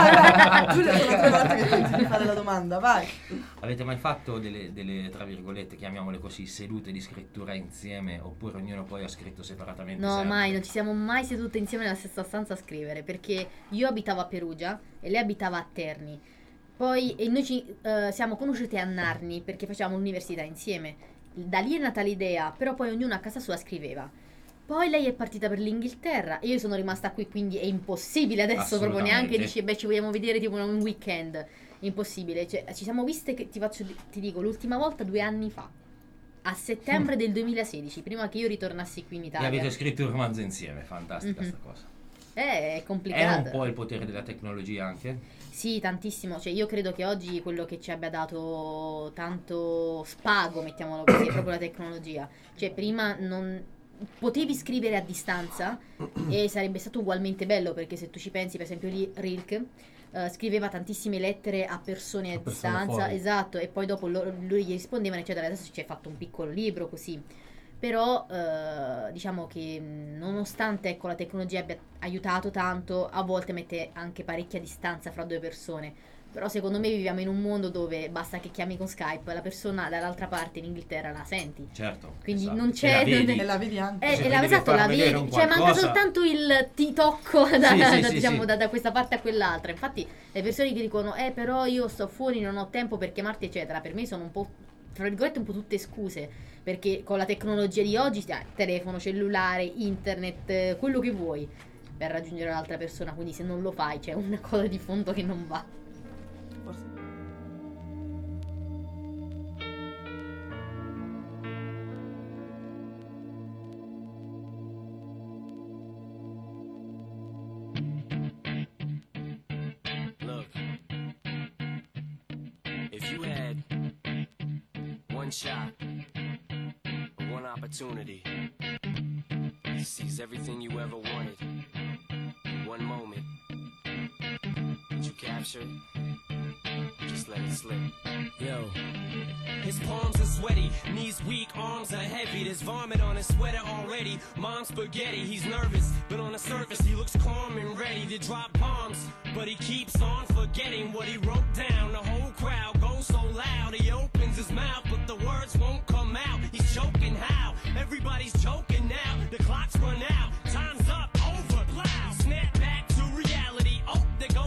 vai. Giulia, sono 3 volte che continui a fare la domanda, vai. Avete mai fatto delle, tra virgolette, chiamiamole così, sedute di scrittura insieme, oppure ognuno poi ha scritto separatamente? No, sempre? mai, non ci siamo mai sedute insieme nella stessa stanza a scrivere, perché io abitavo a Perugia e lei abitava a Terni. Poi e noi ci siamo conosciute a Narni perché facevamo l'università insieme. Da lì è nata l'idea, però poi ognuno a casa sua scriveva. Poi lei è partita per l'Inghilterra e io sono rimasta qui, quindi è impossibile adesso, proprio neanche Assolutamente. dici beh ci vogliamo vedere tipo un weekend. Impossibile, cioè, ci siamo viste, che ti dico, l'ultima volta 2 anni fa, a settembre del 2016, prima che io ritornassi qui in E Italia. avete scritto il romanzo insieme, fantastica Mhm. sta cosa. È È complicato. un po' il potere della tecnologia anche? Sì, tantissimo. Cioè, io credo che oggi quello che ci abbia dato tanto spago, mettiamolo così, è proprio la tecnologia. Cioè, prima non potevi scrivere a distanza e sarebbe stato ugualmente bello, perché se tu ci pensi, per esempio, lì Rilke scriveva tantissime lettere a persone a persone distanza, fuori. esatto, e poi dopo lui gli rispondevano, eccetera. Adesso ci hai fatto un piccolo libro così. Però diciamo che nonostante, ecco, la tecnologia abbia aiutato tanto, a volte mette anche parecchia distanza fra 2 persone. Però secondo me viviamo in un mondo dove basta che chiami con Skype, la persona dall'altra parte in Inghilterra la senti. Certo. Quindi esatto. non E c'è- la vedi. non E la vedi anche. Se devi Esatto, far la vedere vedi, un cioè manca qualcosa- soltanto il ti tocco Sì, diciamo, sì. da questa parte a quell'altra. Infatti le persone che dicono però io sto fuori, non ho tempo per chiamarti eccetera, per me sono un po', tra virgolette, un po' tutte scuse, perché con la tecnologia di oggi telefono, cellulare, internet, quello che vuoi per raggiungere l'altra persona, quindi se non lo fai c'è una cosa di fondo che non va. Forse. Look, if you had one shot, one opportunity to seize everything you ever wanted in one moment, would you capture it? Or just let it slip? Yo. His palms are sweaty, knees weak, arms are heavy. There's vomit on his sweater already. Mom's spaghetti, he's nervous, but on the surface he looks calm and ready to drop bombs. But he keeps on forgetting what he wrote down. The whole crowd goes so loud, he opens his mouth, but the words won't come out. He's choking how? Everybody's choking now. The clock's run out, time's up, over, loud. Snap back to reality. Oh, there goes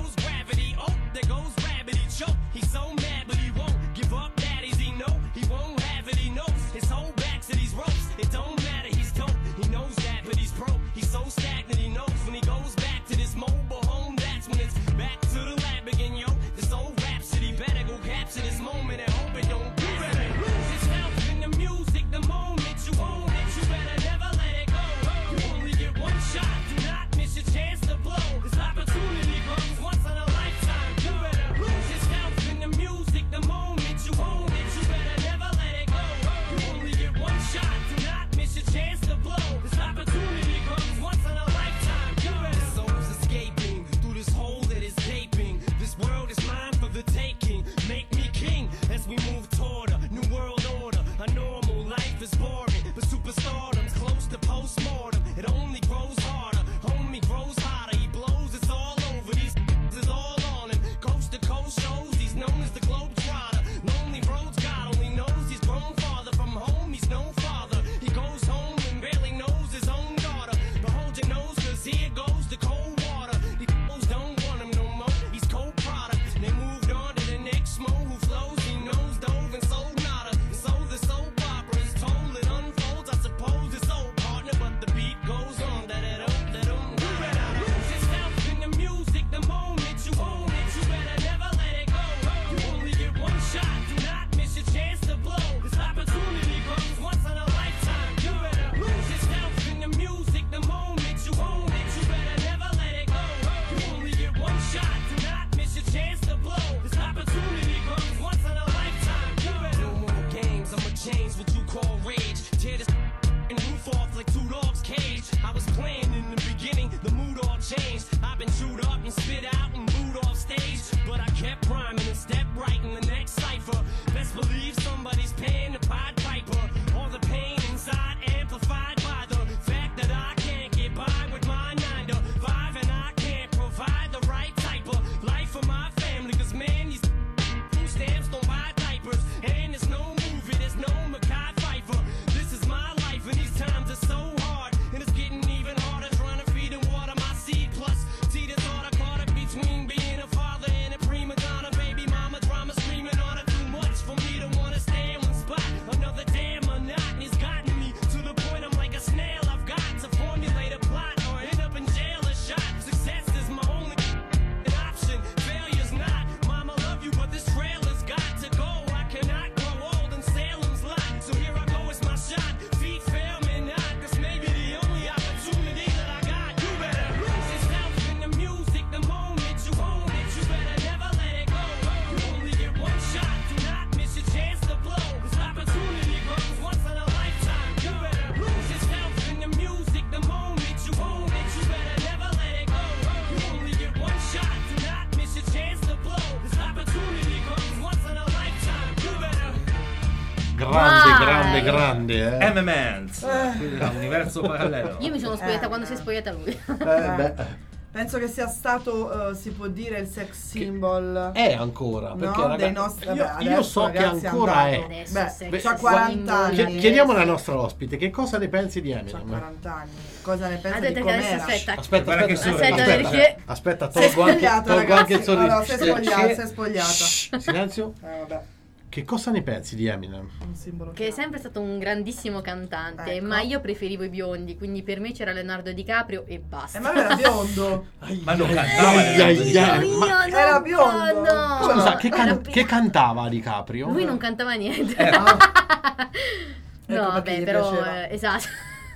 grande. M-Mans, quindi da universo parallelo. Io mi sono spogliata quando si è spogliata lui. Penso che sia stato, si può dire, il sex symbol. È ancora, perché no? ragazzi, Dei nostri, io adesso, so che ragazzi, ancora è. Adesso Beh, sex c'ha 40 symbol. anni. Chiediamo alla nostra ospite che cosa ne pensi di C'ha Eminem. 40 anni. Cosa ne pensa Aspetta, di che adesso com'era? aspetta. Guarda che sorride. Perché Aspetta, Sei tolgo anche spogliato, anche il ragazzi. sorriso. Allora, sei spogliata. Shh, silenzio. Vabbè, Che cosa ne pensi di Eminem? un simbolo che è chiaro. sempre stato un grandissimo cantante, Ecco. ma io preferivo i biondi, quindi per me c'era Leonardo DiCaprio e basta. Ma lui era biondo. Ma non cantava Leonardo DiCaprio. Ma- Io Era non- biondo. no. Scusa, Era che cantava DiCaprio? Lui non cantava niente. Ecco no, perché vabbè, gli però piaceva. esatto.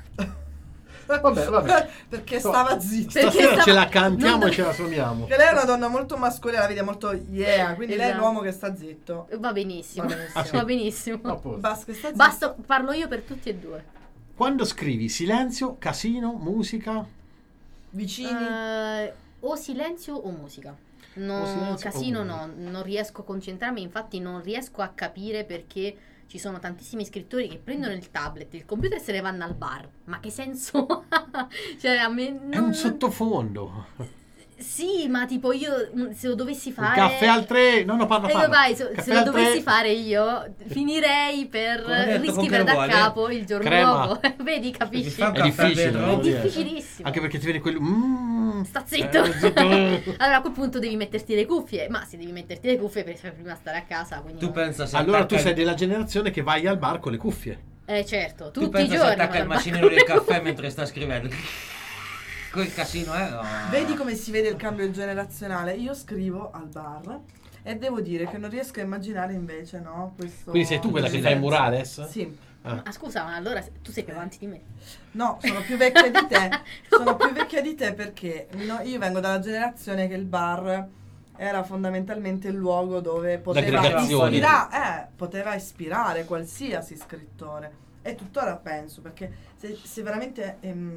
Vabbè. Perché stava zitto. Perché Stasera stava- ce la cantiamo non- e ce la suoniamo. Che lei è una donna molto mascolina, la vede molto yeah, quindi lei è Esatto. l'uomo che sta zitto. Va benissimo. Va benissimo. Ah, sì. Va benissimo. A posto. Basta che sta zitto. Basta, parlo io per tutti e due. Quando scrivi silenzio, casino, musica, Vicini. O silenzio o musica. No, O silenzio casino o no, non riesco a concentrarmi, infatti non riesco a capire perché ci sono tantissimi scrittori che prendono il tablet, il computer e se ne vanno al bar. Ma che senso ha? Cioè a me è un sottofondo. Sì, ma tipo io se lo dovessi Un fare caffè al 3, no, parla. vai, Caffè se lo al dovessi 3. fare io finirei per Corretto, con riscrivere che da vuole? capo il giorno Crema. dopo. Vedi, capisci? Mi fa un È caffè difficile, vero? È non riesco. difficilissimo. Anche perché ti viene quello. Sta zitto. zitto. Allora a quel punto devi metterti le cuffie, ma se devi metterti le cuffie per prima stare a casa, quindi Tu pensa se Allora tu attacca- sei della generazione che vai al bar con le cuffie. certo, Tu tutti i pensa se giorni attacca vado il al macinino del caffè mentre sta scrivendo. Quel casino no. Vedi come si vede il cambio generazionale? Io scrivo al bar e devo dire che non riesco a immaginare invece, no? Questo. Quindi sei tu quella che fai murales? Sì. Ah. Ah, scusa, ma allora tu sei più avanti di me. No, sono più vecchia di te. Sono più vecchia di te perché io vengo dalla generazione che il bar era fondamentalmente il luogo dove poteva L'aggregazione. poteva ispirare qualsiasi scrittore. E tuttora penso, perché se veramente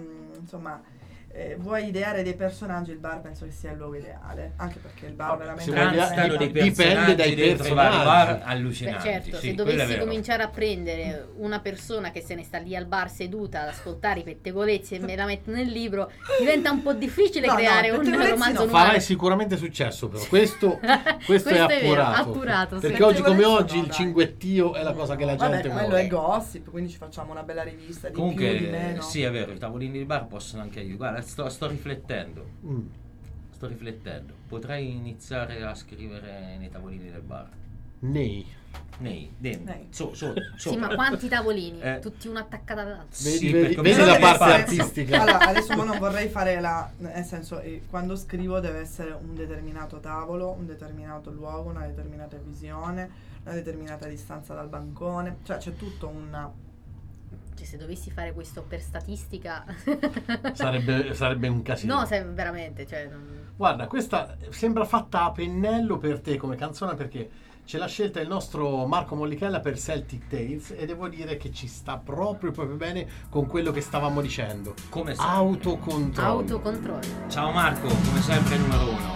vuoi ideare dei personaggi, il bar penso che sia il luogo ideale. Anche perché il bar veramente se vuoi Stanno dei Dipende personaggi dai dentro i vari personaggi. bar Beh, allucinanti. certo, sì, se quello è dovessi vero. cominciare a prendere una persona che se ne sta lì al bar seduta ad ascoltare i pettegolezzi e me la metto nel libro, diventa un po' difficile No, creare no, un pettegolezzi romanzo no. numero. Farai sicuramente successo però. Questo Questo è è appurato. vero, appurato, sì. Perché oggi come Pettegolezzi oggi no, il dai. cinguettio è la cosa che la Vabbè, gente quello vuole. è gossip, quindi ci facciamo una bella rivista di più, di Comunque, meno. sì, è vero, i tavolini di bar possono anche aiutare. Guarda, sto riflettendo. Mm. Sto riflettendo. Potrei iniziare a scrivere nei tavolini del bar. Nei. Dentro. Nei. Sì, ma quanti tavolini? Eh. Tutti uno attaccato all'altro. Vedi, per vedi cominciare la a parte fare- artistica. Allora, adesso non vorrei fare nel senso, quando scrivo deve essere un determinato tavolo, un determinato luogo, una determinata visione, una determinata distanza dal bancone, cioè c'è tutto Cioè, se dovessi fare questo per statistica Sarebbe un casino. no, veramente, cioè Guarda, questa sembra fatta a pennello per te come canzone perché ce l'ha scelta il nostro Marco Mollichella per Celtic Tales e devo dire che ci sta proprio bene con quello che stavamo dicendo. Come sempre. autocontrollo. Ciao Marco, come sempre numero uno.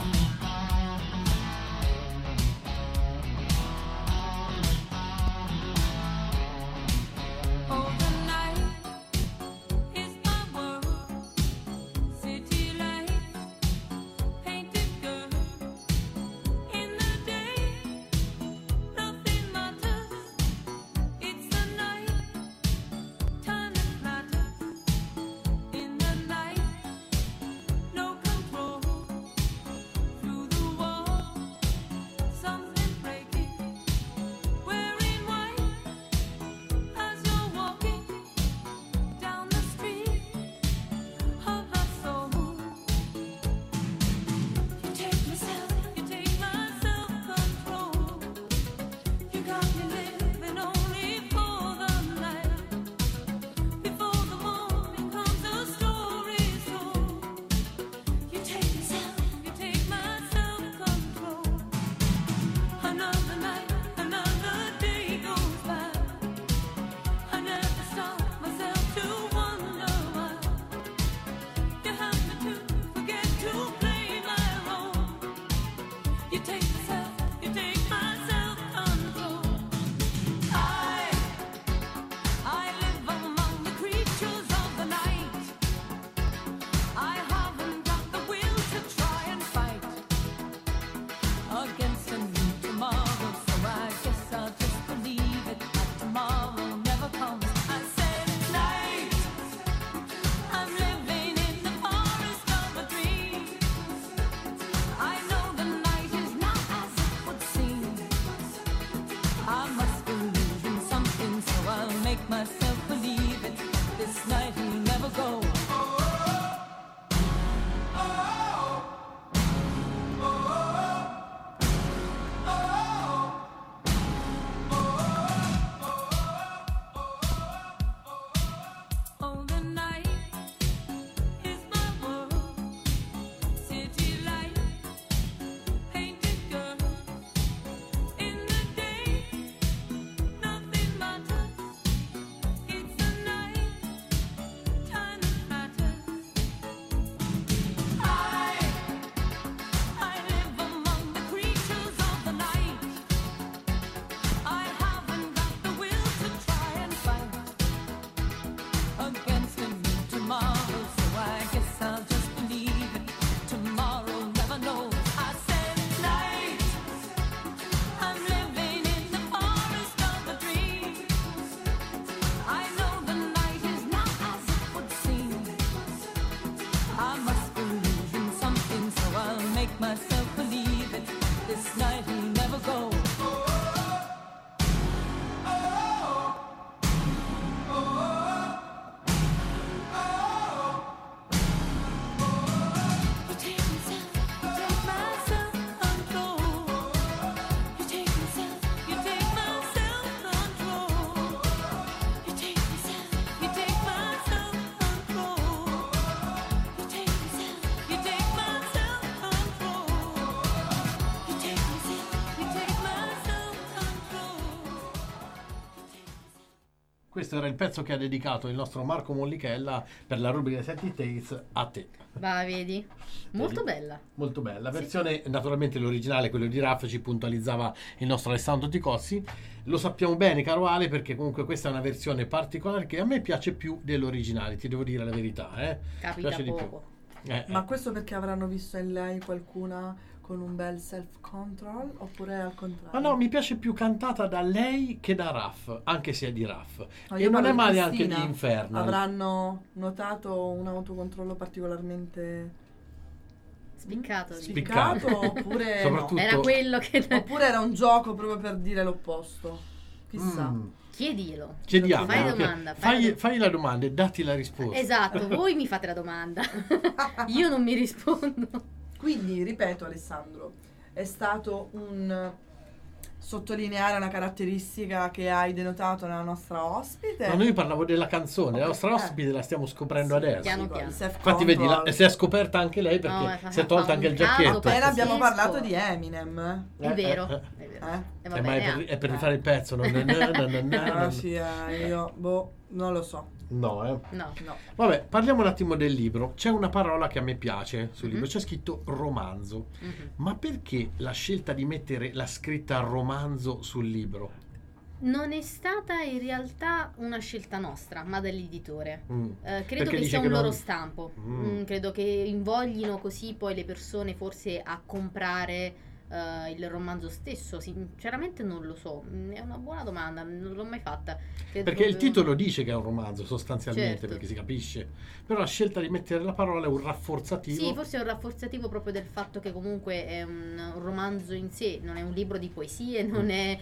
Questo era il pezzo che ha dedicato il nostro Marco Mollichella per la rubrica Senti Tales a te. Va, vedi? Molto Vedi? bella. Molto bella. La Sì. versione, naturalmente l'originale, quello di Raff, ci puntualizzava il nostro Alessandro Ticozzi. Lo sappiamo bene, caro Ale, perché comunque questa è una versione particolare che a me piace più dell'originale, ti devo dire la verità. Capita Piace di più. poco. Ma questo perché avranno visto in lei qualcuna con un bel self-control oppure al contrario? Ma no, mi piace più cantata da lei che da Raff, anche se è di Raff. No, E io non parlo è di male anche Cristina. di Infernal. Avranno notato un autocontrollo particolarmente Spiccato. dico. spiccato oppure Soprattutto- no. Era quello che... Oppure era un gioco proprio per dire l'opposto. Chissà. Chiediglielo. Chiediamo. Fai ok. domanda. Fai la domanda e datti la risposta. Esatto, voi mi fate la domanda. Io non mi rispondo. Quindi, ripeto Alessandro, è stato un sottolineare una caratteristica che hai denotato nella nostra ospite. Ma noi parlavo della canzone, la Ok, nostra ospite la stiamo scoprendo Sì, adesso. piano il piano. Infatti vedi, si è scoperta anche lei perché No, si è tolta fa anche un il caso giacchetto. Appena abbiamo Pazzesco. parlato di Eminem. È vero. Eh? E Ma va bene, è per rifare il pezzo, non Ah, sì, io non lo so. No, No. No. Vabbè, parliamo un attimo del libro. C'è una parola che a me piace sul libro, Mhm. c'è scritto romanzo. Mhm. Ma perché la scelta di mettere la scritta romanzo sul libro? Non è stata in realtà una scelta nostra, ma dell'editore. Mm. Credo Perché che dice sia che un non- loro stampo. Credo che invoglino così poi le persone forse a comprare il romanzo stesso. Sinceramente non lo so. È una buona domanda, non l'ho mai fatta. Credo Perché il proprio- titolo dice che è un romanzo sostanzialmente, Certo. perché si capisce. Però la scelta di mettere la parola è un rafforzativo. Sì, forse è un rafforzativo proprio del fatto che comunque è un romanzo in sé, non è un libro di poesie, non è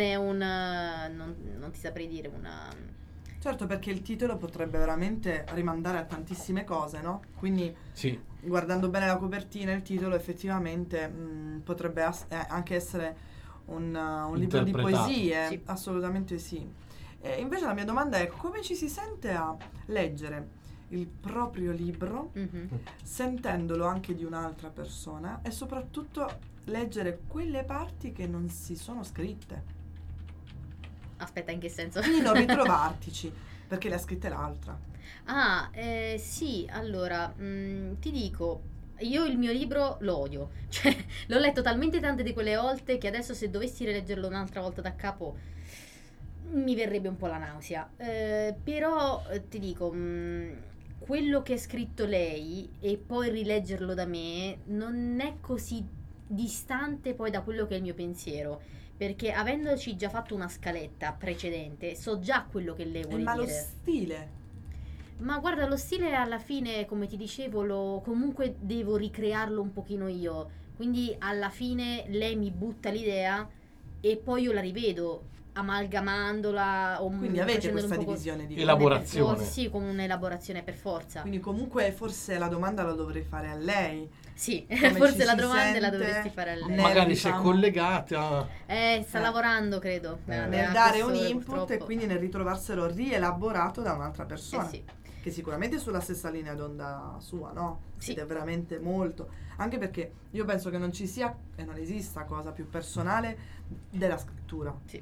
non ti saprei dire una... Certo, perché il titolo potrebbe veramente rimandare a tantissime cose, no? Quindi Sì. guardando bene la copertina, il titolo effettivamente potrebbe anche essere un libro di Interpretato. poesie, Sì. assolutamente sì. E invece la mia domanda è come ci si sente a leggere il proprio libro Mhm. sentendolo anche di un'altra persona e soprattutto leggere quelle parti che non si sono scritte, Aspetta, in che senso? quindi non ritrovartici perché le ha scritte l'altra. Ah, sì, allora, ti dico, io il mio libro lo odio, cioè l'ho letto talmente tante di quelle volte che adesso se dovessi rileggerlo un'altra volta da capo mi verrebbe un po' la nausea. Però ti dico, quello che ha scritto lei e poi rileggerlo da me non è così distante poi da quello che è il mio pensiero. Perché avendoci già fatto una scaletta precedente, so già quello che lei vuole Ma lo dire. stile, Ma guarda, lo stile alla fine, come ti dicevo, comunque devo ricrearlo un pochino io. Quindi alla fine lei mi butta l'idea e poi io la rivedo amalgamandola o quindi avete facendolo questa un po' divisione di Elaborazione. per forza, sì, con un'elaborazione per forza. Quindi comunque forse la domanda la dovrei fare a lei. Sì, Come forse ci la si domanda la sente dovresti fare a lei. nel- Magari se è diciamo- collegata. Sta lavorando, credo. Nel nella dare un questione, input e purtroppo. quindi nel ritrovarselo rielaborato da un'altra persona. Sì. Che sicuramente è sulla stessa linea d'onda sua, no? Sì. Ed è veramente molto. Anche perché io penso che non ci sia e non esista cosa più personale della scrittura. Sì.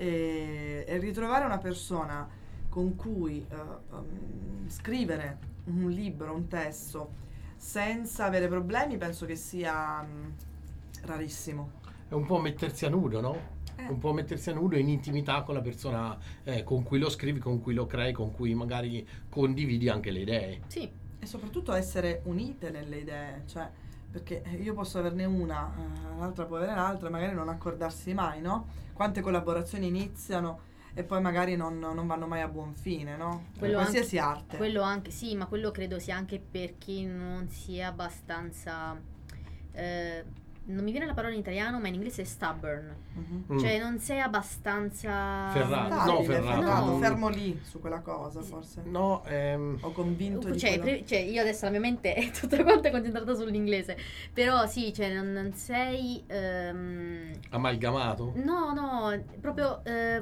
E ritrovare una persona con cui scrivere un libro, un testo senza avere problemi penso che sia rarissimo. È un po' mettersi a nudo, no? Un po' mettersi a nudo in intimità con la persona con cui lo scrivi, con cui lo crei, con cui magari condividi anche le idee. Sì. E soprattutto essere unite nelle idee, cioè perché io posso averne una, l'altra può avere l'altra, magari non accordarsi mai, no? Quante collaborazioni iniziano e poi magari non vanno mai a buon fine, no? Quello Qualsiasi anche- arte. Quello anche, sì, ma quello credo sia anche per chi non sia abbastanza... non mi viene la parola in italiano, ma in inglese è stubborn. Mhm. Cioè non sei abbastanza... Ferrato. Stabile, No, ferrato. No. fermo lì su quella cosa, forse. No, Ho convinto di Cioè, quello. cioè, io adesso la mia mente è tutta quanta concentrata sull'inglese. Però sì, cioè non sei... amalgamato. no, proprio...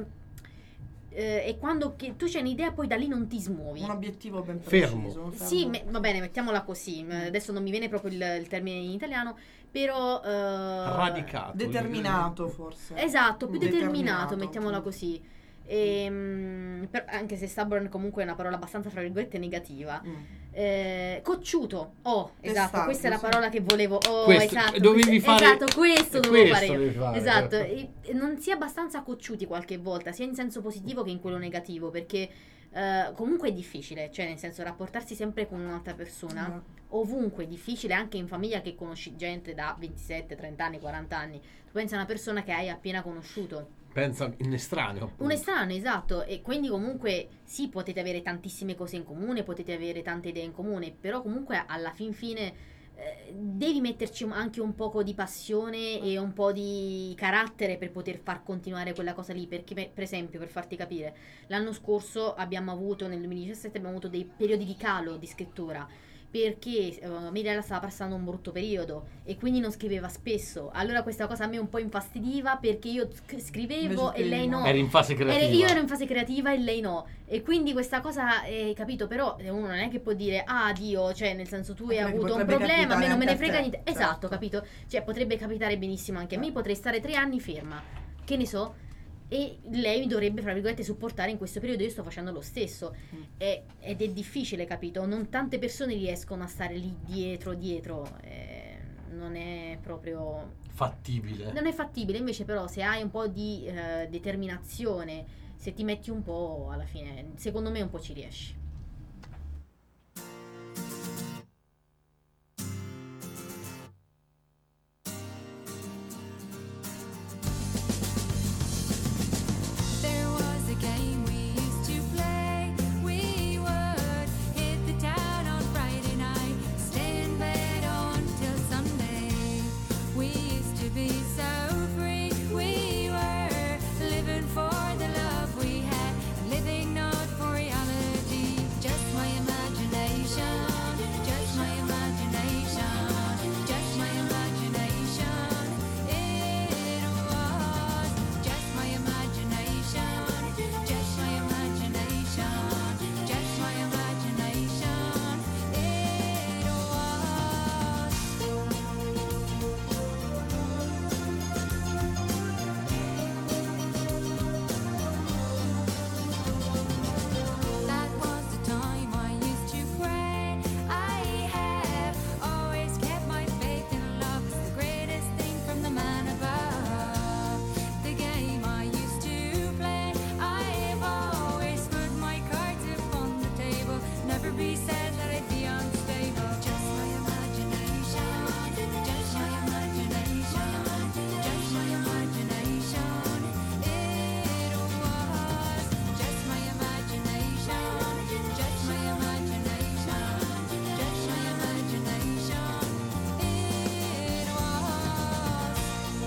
è quando tu c'hai un'idea poi da lì non ti smuovi. Un obiettivo ben Fermo. preciso. un Sì, va bene, mettiamola così. Adesso non mi viene proprio il termine in italiano, però... Radicato. determinato forse. Esatto, più determinato, Determinato. mettiamola così. Anche se stubborn comunque è una parola abbastanza fra virgolette negativa. Cocciuto, esatto, Esatto, questa è la sì. parola che volevo. Questo, Esatto, dovevi fare- esatto, questo dovevo fare. dovevi fare. Esatto, e non si è abbastanza cocciuti qualche volta, sia in senso positivo che in quello negativo, perché comunque è difficile, cioè nel senso rapportarsi sempre con un'altra persona, ovunque è difficile, anche in famiglia che conosci gente da 27, 30 anni, 40 anni. Tu pensi a una persona che hai appena conosciuto. Pensa in estraneo. Un estraneo, esatto, e quindi comunque sì, potete avere tantissime cose in comune, potete avere tante idee in comune, però comunque alla fin fine devi metterci anche un poco di passione e un po' di carattere per poter far continuare quella cosa lì, perché per esempio, per farti capire, l'anno scorso abbiamo avuto, nel 2017 abbiamo avuto dei periodi di calo di scrittura, perché Mirella stava passando un brutto periodo e quindi non scriveva spesso. Allora questa cosa a me un po' infastidiva, perché io scrivevo Invece e che lei no. Eri in fase creativa. Io ero in fase creativa e lei no. E quindi questa cosa, capito, però uno non è che può dire Dio, cioè nel senso tu hai Perché avuto un potrebbe problema, a me non me ne capitare frega anche a niente. te, Esatto, certo. capito? Cioè potrebbe capitare benissimo anche a me, potrei stare 3 anni ferma, che ne so, e lei mi dovrebbe, fra virgolette, supportare in questo periodo. Io sto facendo lo stesso. Ed è difficile, capito? Non tante persone riescono a stare lì dietro, non è proprio Fattibile. non è fattibile. Invece però se hai un po' di determinazione, se ti metti un po', alla fine secondo me un po' ci riesci. There was a game we used to play. We would hit the town on Friday night, stay in bed until Sunday. We used to be so free. We were living for the love we had, living not for reality. Just my imagination, just my imagination, just my imagination. It was just my imagination, just my imagination, just my imagination. It That was the time I used to pray. I have always kept my faith in love. It's the greatest thing from the man above. The game I used to play. I've always put my cards upon the table. Never be said that I'd be unstable. Just my imagination. Just my imagination. Just my imagination. It was just my imagination. Just my imagination. Just my imagination. It was.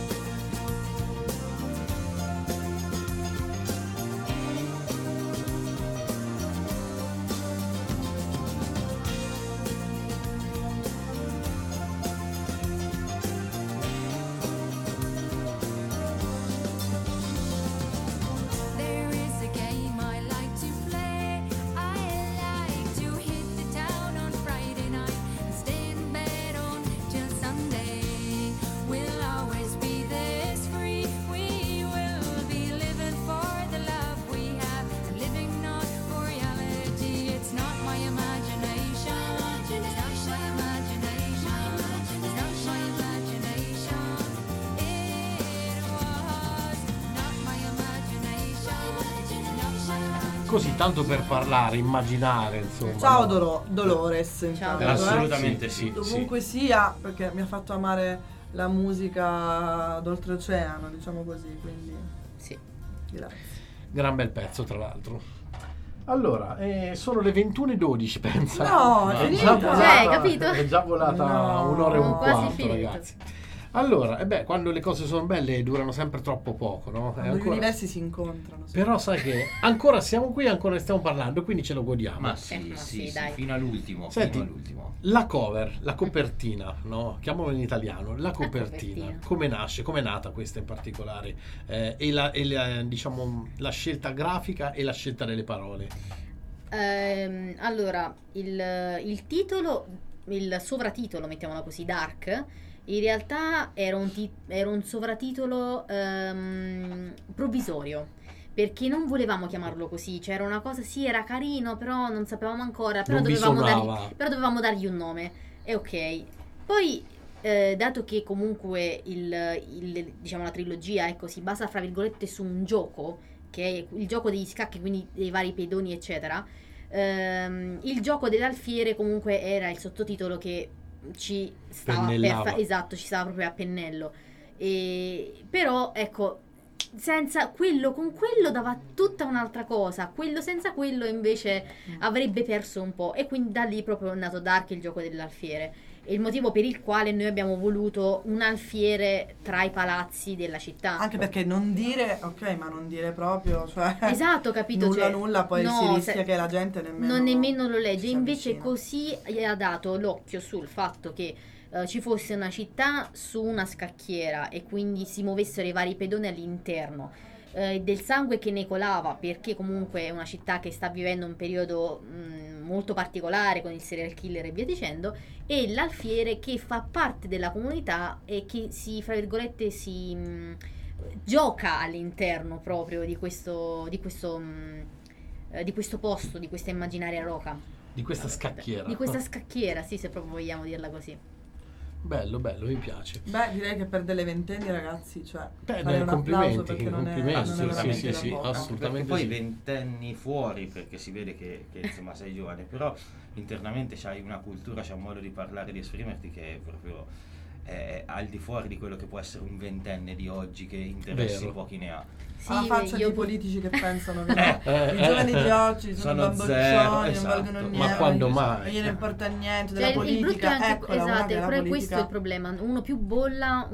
There is a game I like to play. I like to hit the town on Friday night and stay in bed until Sunday. We'll always be this free. We will be living for the love we have, living not for reality. It's not my imagination. It's not my imagination. It's not my imagination. It was not my imagination. Not my imagination. Così, tanto per parlare, immaginare, insomma. Ciao no? Dolores, Ciao. intanto, Assolutamente sì. Dovunque sia, perché mi ha fatto amare la musica d'oltreoceano, diciamo così, quindi Sì. grazie. Gran bel pezzo, tra l'altro. Allora, sono le 21:12, pensa. No, è è già finita. volata, Capito? è già volata No, un'ora e un quasi quarto, finito. ragazzi. Allora, quando le cose sono belle durano sempre troppo poco, no? Quando gli universi si incontrano. sì. Però sai che ancora siamo qui, ancora ne stiamo parlando, quindi ce lo godiamo. Ma sì, ma sì, sì, sì, dai. fino all'ultimo. Senti, Fino all'ultimo. la cover, la copertina, no? Chiamalo in italiano, la copertina. copertina. Come nasce? Come è nata questa in particolare? Diciamo, la scelta grafica e la scelta delle parole. Allora, il titolo, il sovratitolo, mettiamola così, Dark, in realtà era un sovratitolo provvisorio, perché non volevamo chiamarlo così, cioè era una cosa, sì, era carino, però non sapevamo ancora, però Non vi suonava. dovevamo dargli un nome, e ok. Poi, dato che comunque diciamo, la trilogia, ecco, si basa, fra virgolette, su un gioco, che è il gioco degli scacchi, quindi dei vari pedoni, eccetera, il gioco dell'alfiere comunque era il sottotitolo che ci stava Pennellava. esatto, ci stava proprio a pennello. Però, ecco, senza quello, con quello dava tutta un'altra cosa, quello senza quello invece avrebbe perso un po', e quindi da lì proprio è nato Dark, il gioco dell'alfiere, e il motivo per il quale noi abbiamo voluto un alfiere tra i palazzi della città. Anche perché non dire, ok, ma non dire proprio, cioè Esatto, capito? nulla cioè, nulla, poi no, si rischia se- che la gente non nemmeno lo legge. si Invece avvicina. così gli ha dato l'occhio sul fatto che ci fosse una città su una scacchiera e quindi si muovessero i vari pedoni all'interno, del sangue che ne colava, perché comunque è una città che sta vivendo un periodo molto particolare con il serial killer e via dicendo, e l'alfiere che fa parte della comunità e che si, fra virgolette, gioca all'interno proprio di questo posto, di questa immaginaria roca. Di questa scacchiera. Di questa scacchiera, sì, se proprio vogliamo dirla così. Bello, bello, mi piace. Beh, direi che per delle ventenni, ragazzi, cioè Beh, fare un applauso complimenti, perché non è complimenti, non è sì, veramente sì, da poco. assolutamente. Perché poi sì. 20 anni fuori, perché si vede che insomma sei giovane, però internamente c'hai una cultura, c'hai un modo di parlare, di esprimerti che è proprio al di fuori di quello che può essere un ventenne di oggi, che interessi Vero. pochi ne ha. Sì, Alla faccia io dei politici che pensano che no, i giovani di oggi sono Sono bamboccioni, zero, non esatto. valgono Ma niente, quando non mai? gliene importa niente Cioè, della il brutto è politica, anche, eccola una esatto, che la però questo è politica il problema. Uno più bolla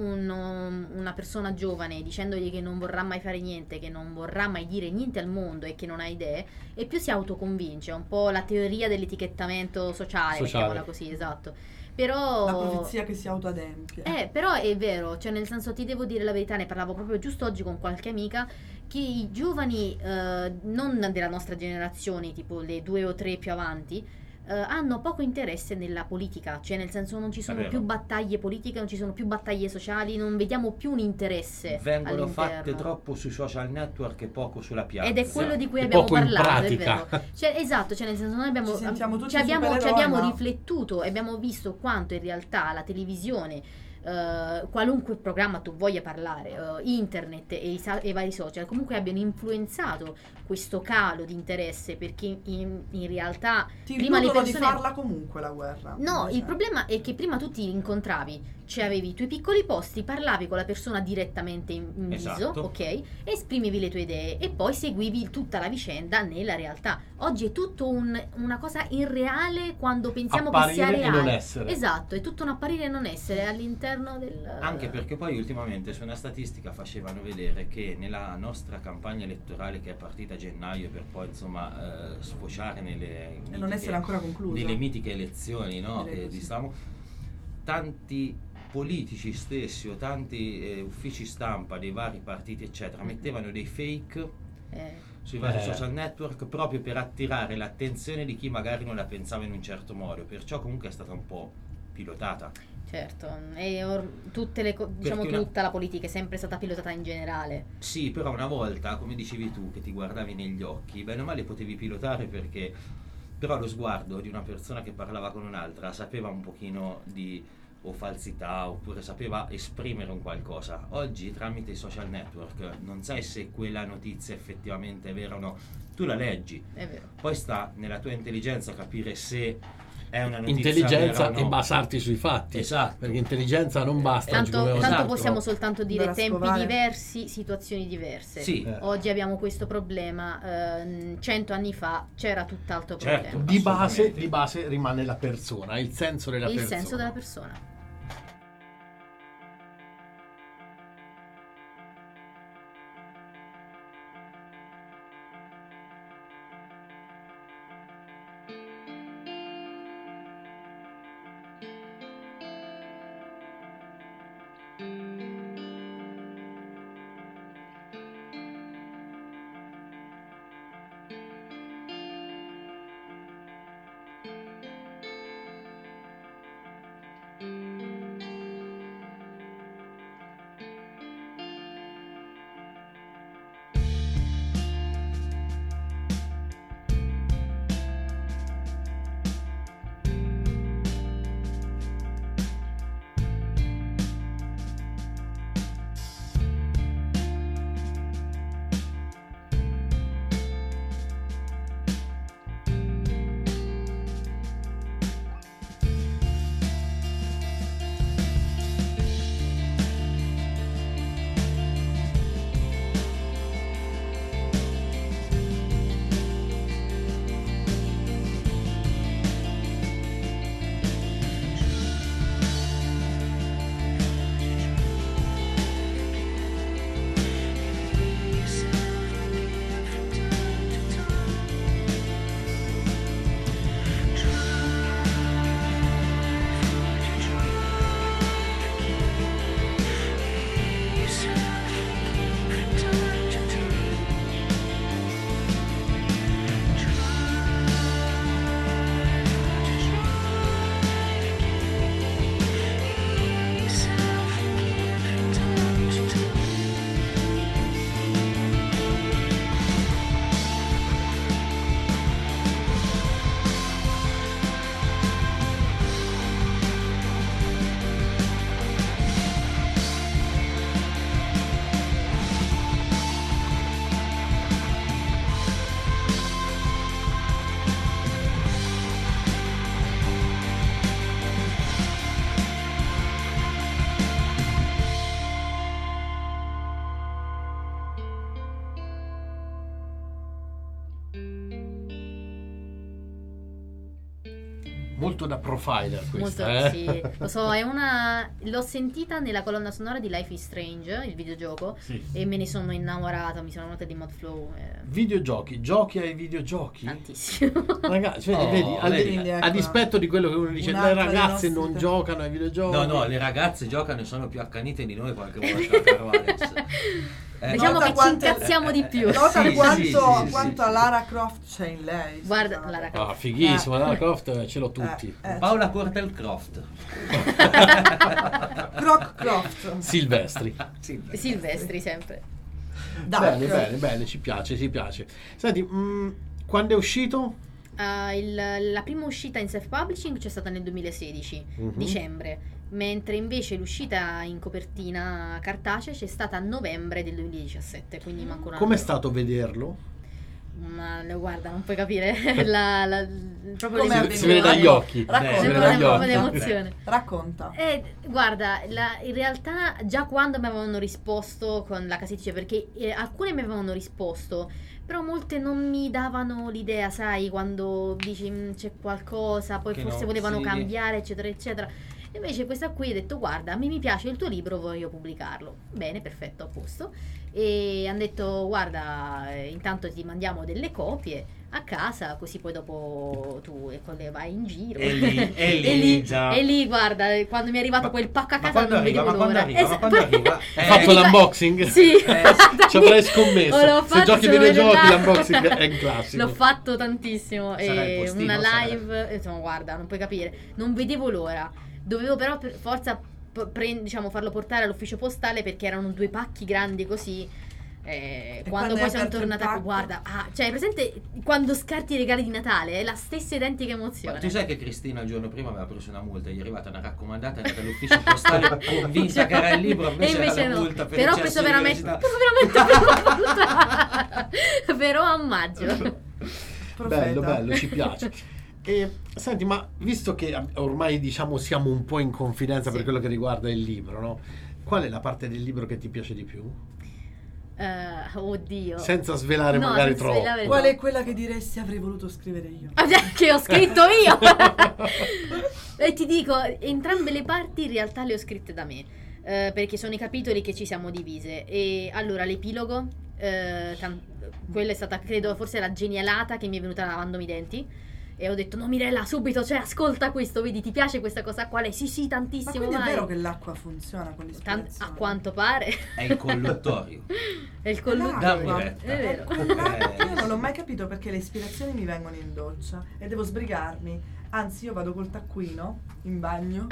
una persona giovane dicendogli che non vorrà mai fare niente, che non vorrà mai dire niente al mondo e che non ha idee, e più si autoconvince. È un po' la teoria dell'etichettamento sociale, mettiamola così, esatto. Però la profezia che si autoadempie. però è vero, cioè nel senso, ti devo dire la verità, ne parlavo proprio giusto oggi con qualche amica, che i giovani non della nostra generazione, tipo le 2 o 3 più avanti, hanno poco interesse nella politica, cioè nel senso non ci sono vero. più battaglie politiche, non ci sono più battaglie sociali, non vediamo più un interesse Vengono all'interno. fatte troppo sui social network e poco sulla piazza. Ed è quello di cui E abbiamo poco in parlato, è pratica. vero. Cioè, esatto, cioè nel senso noi abbiamo, Ci sentiamo tutti ci abbiamo supereroi, ma- riflettuto e abbiamo visto quanto in realtà la televisione, qualunque programma tu voglia parlare, internet e i vari social comunque abbiano influenzato questo calo di interesse, perché in realtà Ti prima le illudono persone di farla comunque la guerra. No, invece. il problema è che prima tu ti incontravi, cioè avevi i tuoi piccoli posti, parlavi con la persona direttamente in viso, Esatto. ok? Esprimevi le tue idee e poi seguivi tutta la vicenda nella realtà. Oggi è tutto una cosa irreale quando pensiamo che sia Apparire e reale. non essere. Esatto, è tutto un apparire e non essere all'interno del... Anche perché poi ultimamente su una statistica facevano vedere che nella nostra campagna elettorale, che è partita a gennaio per poi insomma sfociare nelle E non essere ancora conclusa. nelle mitiche elezioni, no, Direi che così. diciamo, tanti politici stessi o tanti uffici stampa dei vari partiti eccetera mettevano dei fake sui vari social network proprio per attirare l'attenzione di chi magari non la pensava in un certo modo, perciò comunque è stata un po' pilotata. Certo, e diciamo Perché tutta la politica è sempre stata pilotata in generale. Sì, però una volta, come dicevi tu, che ti guardavi negli occhi, bene o male potevi pilotare, perché però lo sguardo di una persona che parlava con un'altra sapeva un pochino di o falsità, oppure sapeva esprimere un qualcosa. Oggi tramite i social network non sai se quella notizia effettivamente è vera o no, tu la leggi, È vero. poi sta nella tua intelligenza capire se è una notizia Intelligenza vera o e no. basarti sui fatti. Esatto. Perché intelligenza non basta. Tanto, come tanto altro. possiamo soltanto dire Andare a tempi scovare. diversi, situazioni diverse. Sì. Oggi abbiamo questo problema, 100 anni fa c'era tutt'altro Certo. problema. Assolutamente. Di base rimane la persona, il senso della Il persona. senso della persona. Molto da profiler Molto, questa, sì, lo so, è una. L'ho sentita nella colonna sonora di Life is Strange, il videogioco, Sì. e me ne sono innamorata, mi sono nota di Modflow. Videogiochi, giochi ai videogiochi? Tantissimo. Ragazzi, Oh, vedi, vedi. a dispetto di quello che uno dice, le Un'altra dei ragazze nostri non te- giocano ai videogiochi. No, le ragazze giocano e sono più accanite di noi qualche volta, caro Alex. Diciamo Nota che ci quante- incazziamo di più. Nota Sì, quanto, sì, quanto sì. Lara Croft c'è in lei. Guarda, scusate. Lara Ah, fighissimo, Eh. Lara Croft ce l'ho tutti. Paola Cortelcroft. Croft. Silvestri. Silvestri sempre. Dark. Bene, ci piace. Senti, quando è uscito? La prima uscita in self-publishing c'è stata nel 2016, Mhm. dicembre, mentre invece l'uscita in copertina cartacea c'è stata a novembre del 2017, quindi manco un anno. Com'è stato vederlo? Ma guarda, non puoi capire proprio Come l'emozione. Si vede dagli occhi. Racconta. Si vede Proprio dagli occhi. l'emozione. Racconta. Guarda, in realtà già quando mi avevano risposto con la casa editrice, perché alcune mi avevano risposto, però molte non mi davano l'idea, sai, quando dici c'è qualcosa, poi Che forse no, volevano sì. cambiare, eccetera, eccetera. Invece questa qui ha detto, guarda, a me mi piace il tuo libro, voglio pubblicarlo. Bene, perfetto, a posto. E hanno detto, guarda, intanto ti mandiamo delle copie a casa, così poi dopo tu le vai in giro. E lì, già. E lì, guarda, quando mi è arrivato quel pacco a Ma casa quando non arriva? vedevo Ma quando l'ora. arriva? Ma quando arriva? Hai fatto l'unboxing? Sì. Ci avrei scommesso. Oh, l'ho Se fatto, giochi ai se lo videogiochi vedo là. l'unboxing è un classico. L'ho fatto tantissimo. Sarà il E postino, una sarà. live, insomma, guarda, non puoi capire. Non vedevo l'ora. Dovevo però per forza diciamo, farlo portare all'ufficio postale perché erano 2 pacchi grandi così. Quando quando poi hai sono aperto il tornata, pacco? guarda, cioè, presente quando scarti i regali di Natale? È la stessa identica Ma emozione. tu sai che Cristina il giorno prima aveva preso una multa, gli è arrivata una raccomandata, è andata all'ufficio postale convinta che era il libro, E invece era la no. multa per Però ho eccesso preso di veramente, velocità. però a maggio. Profeta. Bello, ci piace. E senti, ma visto che ormai diciamo siamo un po' in confidenza per Sì. quello che riguarda il libro, no? Qual è la parte del libro che ti piace di più? Oddio. Senza svelare No, magari senza troppo. svelare Qual è quella che diresti avrei voluto scrivere io? Che ho scritto io. E ti dico, entrambe le parti in realtà le ho scritte da me, perché sono i capitoli che ci siamo divise. E allora l'epilogo, quella è stata, credo, forse la genialata che mi è venuta lavandomi i denti. E ho detto, no Mirella, subito, cioè ascolta questo, vedi, ti piace questa cosa qua? Lei, sì, Ma tantissimo, quindi è vai. vero che l'acqua funziona con l'ispirazione? A quanto pare. È il colluttorio. È il collo. Dammi L'acqua. retta. È vero. Io non l'ho mai capito perché le ispirazioni mi vengono in doccia e devo sbrigarmi. Anzi, io vado col taccuino in bagno.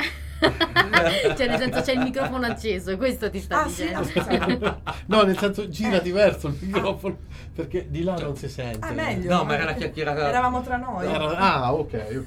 Cioè, nel senso, c'è il microfono acceso, questo ti sta Ah, sì? dicendo. Ah, scusate. No, nel senso girati verso il microfono perché di là non si sente. Ah, meglio. No, ma era la chiacchierata. Eravamo tra noi. Ok.